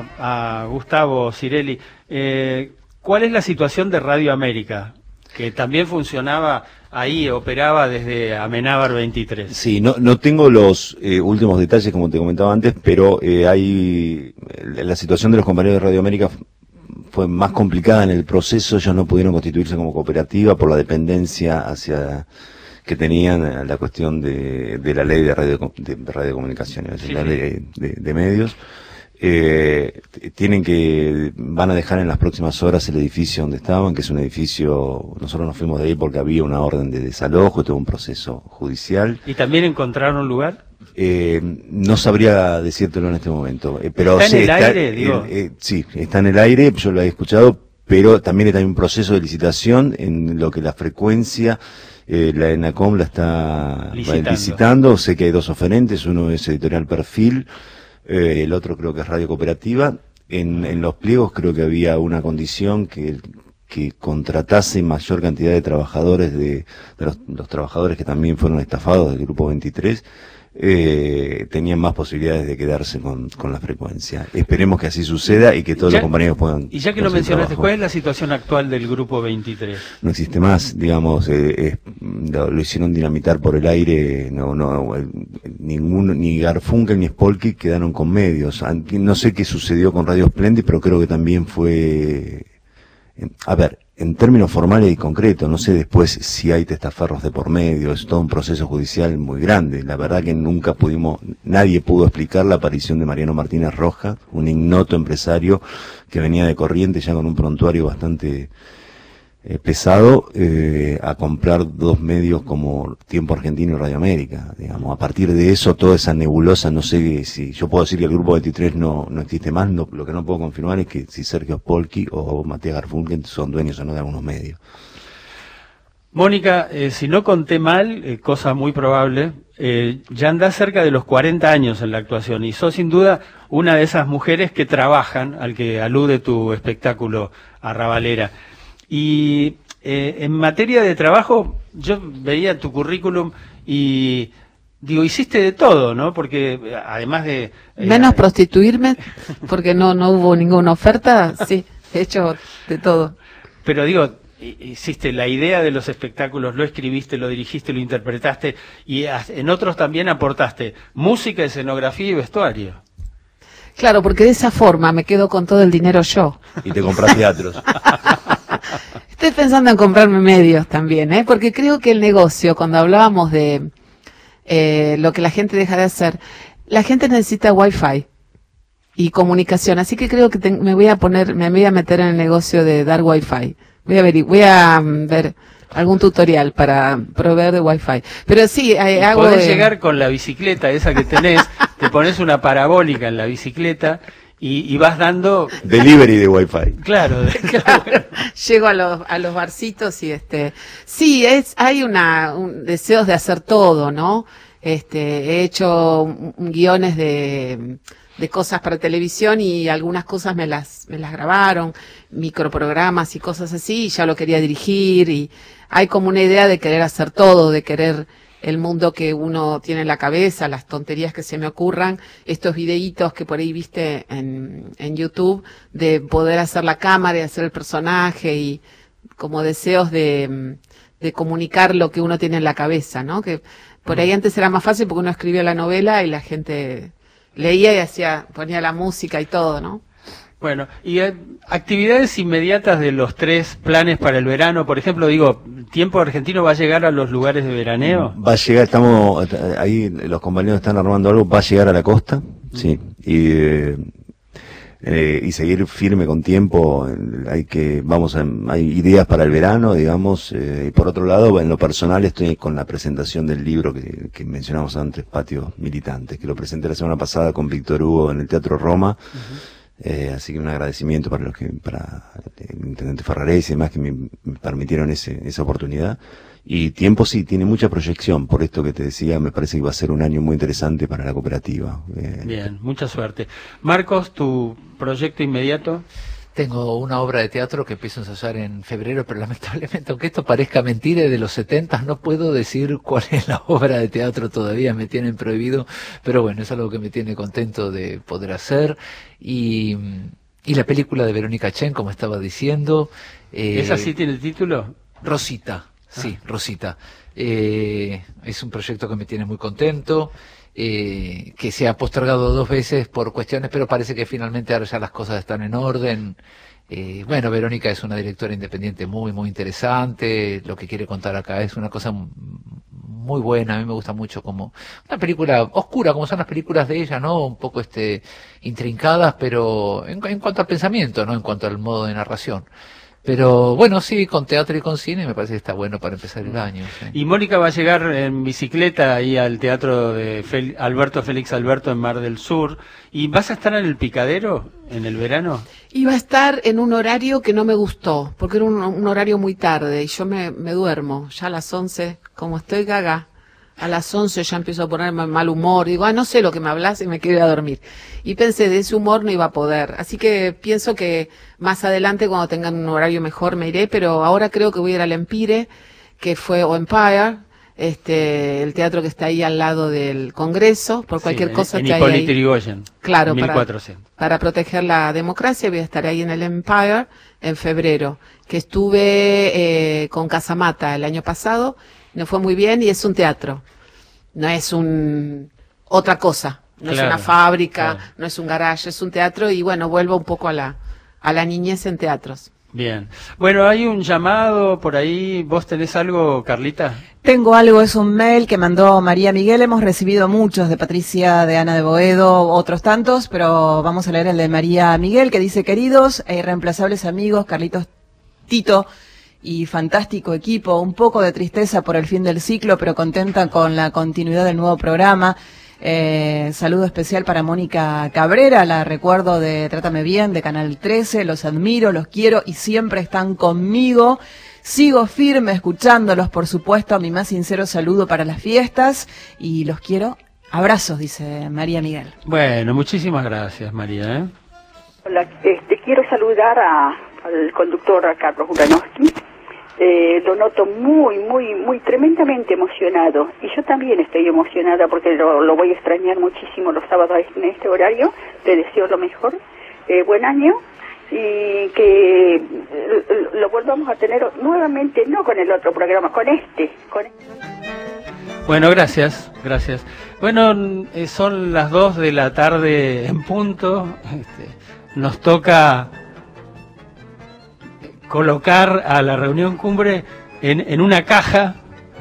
a Gustavo Cirelli, ¿cuál es la situación de Radio América? Que también funcionaba ahí, operaba desde Amenábar 23. Sí, no tengo los últimos detalles, como te comentaba antes, pero la situación de los compañeros de Radio América fue más complicada en el proceso. Ellos no pudieron constituirse como cooperativa por la dependencia que tenían la cuestión de la ley de radiocomunicaciones, Sí, la sí. ley de medios. Van a dejar en las próximas horas el edificio donde estaban, que es un edificio, nosotros nos fuimos de ahí porque había una orden de desalojo, tuvo un proceso judicial. ¿Y también encontraron lugar? No sabría decírtelo en este momento, pero ¿Está en el aire, digo? Sí, está en el aire, yo lo he escuchado, pero también hay un proceso de licitación en lo que la frecuencia, la ENACOM la está licitando. Sé que hay 2 oferentes, uno es Editorial Perfil, el otro creo que es Radio Cooperativa. En los pliegos creo que había una condición que contratase mayor cantidad de trabajadores, de los trabajadores que también fueron estafados del Grupo 23, tenían más posibilidades de quedarse con la frecuencia. Esperemos que así suceda y que todos los compañeros puedan. Y ya que lo mencionaste, ¿cuál es la situación actual del Grupo 23? No existe más, digamos, lo hicieron dinamitar por el aire, ni Garfunkel ni Spolky quedaron con medios. No sé qué sucedió con Radio Splendid, pero creo que también fue, a ver, en términos formales y concretos, no sé después si hay testaferros de por medio, es todo un proceso judicial muy grande. La verdad que nadie pudo explicar la aparición de Mariano Martínez Roja, un ignoto empresario que venía de Corrientes ya con un prontuario bastante pesado, a comprar 2 medios como Tiempo Argentino y Radio América. Digamos, a partir de eso, toda esa nebulosa, no sé si yo puedo decir que el Grupo 23 no existe más. Lo que no puedo confirmar es que si Sergio Spolky o Matías Garfunkel son dueños o no de algunos medios. Mónica, si no conté mal, cosa muy probable, ya andás cerca de los 40 años en la actuación y sos sin duda una de esas mujeres que trabajan, al que alude tu espectáculo Arrabalera. Y en materia de trabajo, yo veía tu currículum y digo, hiciste de todo, ¿no? Porque además de... Menos prostituirme, porque no hubo ninguna oferta, sí, he hecho de todo. Pero digo, hiciste la idea de los espectáculos, lo escribiste, lo dirigiste, lo interpretaste y en otros también aportaste música, escenografía y vestuario. Claro, porque de esa forma me quedo con todo el dinero yo. Y te compras teatros. Estoy pensando en comprarme medios también, porque creo que el negocio, cuando hablábamos de lo que la gente deja de hacer, la gente necesita Wi-Fi y comunicación, así que creo que me voy a meter en el negocio de dar Wi-Fi. Voy a ver algún tutorial para proveer de Wi-Fi. Pero sí, hago... Podés llegar con la bicicleta esa que tenés, te pones una parabólica en la bicicleta y vas dando... Delivery de Wi-Fi. Claro, claro. Llego a los barcitos y sí, hay deseos de hacer todo, ¿no? He hecho guiones de cosas para televisión y algunas cosas me las grabaron, microprogramas y cosas así, y ya lo quería dirigir, y hay como una idea de querer hacer todo, de querer el mundo que uno tiene en la cabeza, las tonterías que se me ocurran, estos videitos que por ahí viste en YouTube, de poder hacer la cámara y hacer el personaje, y como deseos de comunicar lo que uno tiene en la cabeza, ¿no? Que por ahí antes era más fácil porque uno escribía la novela y la gente leía y ponía la música y todo, ¿no? Bueno, y actividades inmediatas de los 3 planes para el verano, por ejemplo, ¿Tiempo Argentino va a llegar a los lugares de veraneo? Va a llegar, ahí los compañeros están armando algo, va a llegar a la costa, sí, y seguir firme con tiempo. Hay ideas para el verano, digamos, y por otro lado, en lo personal estoy con la presentación del libro que mencionamos antes, Patios Militantes, que lo presenté la semana pasada con Víctor Hugo en el Teatro Roma. Así que un agradecimiento para el intendente Ferraréis y demás que me permitieron esa oportunidad. Y tiempo sí, tiene mucha proyección, por esto que te decía, me parece que va a ser un año muy interesante para la cooperativa. Bien, mucha suerte. Marcos, ¿tu proyecto inmediato? Tengo una obra de teatro que empiezo a ensayar en febrero, pero lamentablemente, aunque esto parezca mentira, de los 70 no puedo decir cuál es la obra de teatro todavía, me tienen prohibido, pero bueno, es algo que me tiene contento de poder hacer. Y la película de Verónica Chen, como estaba diciendo. ¿Esa sí tiene el título? Rosita, sí, Rosita. Es un proyecto que me tiene muy contento. Que se ha postergado 2 veces por cuestiones, pero parece que finalmente ahora ya las cosas están en orden. Bueno, Verónica es una directora independiente muy, muy interesante. Lo que quiere contar acá es una cosa muy buena. A mí me gusta mucho como una película oscura, como son las películas de ella, ¿no? Un poco intrincadas, pero en cuanto al pensamiento, ¿no? En cuanto al modo de narración. Pero bueno, sí, con teatro y con cine me parece que está bueno para empezar el año. Sí. Y Mónica va a llegar en bicicleta ahí al teatro de Alberto Félix Alberto en Mar del Sur. ¿Y vas a estar en el Picadero en el verano? Iba a estar en un horario que no me gustó, porque era un horario muy tarde y yo me duermo. Ya a las 11, como estoy gaga, a las 11 ya empiezo a ponerme mal humor. Digo, no sé lo que me hablas, y me quedé a dormir. Y pensé, de ese humor no iba a poder. Así que pienso que más adelante, cuando tengan un horario mejor, me iré. Pero ahora creo que voy a ir al Empire, o Empire, el teatro que está ahí al lado del Congreso, por cualquier cosa en que hay Hipólito ahí. Yrigoyen, Claro, 1400. para proteger la democracia. Voy a estar ahí en el Empire en febrero, que estuve con Casamata el año pasado. Nos fue muy bien y es un teatro. No es otra cosa. No es una fábrica, no es un garage, es un teatro. Y bueno, vuelvo un poco a la niñez en teatros. Bien. Bueno, hay un llamado por ahí. ¿Vos tenés algo, Carlita? Tengo algo, es un mail que mandó María Miguel. Hemos recibido muchos de Patricia, de Ana de Boedo, otros tantos, pero vamos a leer el de María Miguel, que dice: queridos e irreemplazables amigos, Carlitos, Tito y fantástico equipo, un poco de tristeza por el fin del ciclo, pero contenta con la continuidad del nuevo programa. Saludo especial para Mónica Cabrera, la recuerdo de Trátame Bien, de Canal 13, los admiro, los quiero y siempre están conmigo. Sigo firme escuchándolos, por supuesto, mi más sincero saludo para las fiestas y los quiero. Abrazos, dice María Miguel. Bueno, muchísimas gracias, María. Hola, quiero saludar al conductor Carlos Uranowski. Lo noto muy tremendamente emocionado, y yo también estoy emocionada porque lo voy a extrañar muchísimo los sábados en este horario. Te deseo lo mejor, buen año, y que lo volvamos a tener nuevamente, no con el otro programa, con este. Bueno, gracias. Bueno, son las 2 de la tarde en punto. Nos toca colocar a la reunión cumbre en una caja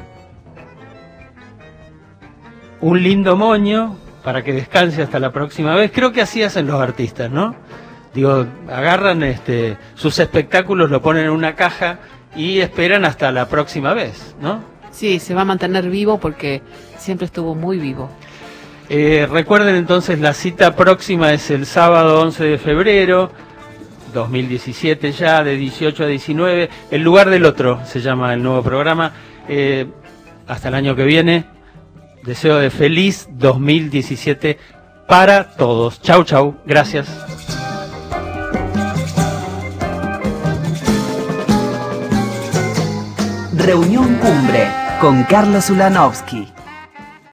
un lindo moño para que descanse hasta la próxima vez. Creo que así hacen los artistas, ¿no? Digo, agarran sus espectáculos, lo ponen en una caja y esperan hasta la próxima vez, ¿no? Sí, se va a mantener vivo porque siempre estuvo muy vivo. Recuerden entonces, la cita próxima es el sábado 11 de febrero 2017 ya, de 18 a 19. El lugar del otro se llama el nuevo programa. Hasta el año que viene. Deseo de feliz 2017 para todos. Chau, chau. Gracias. Reunión Cumbre con Carlos Ulanovsky.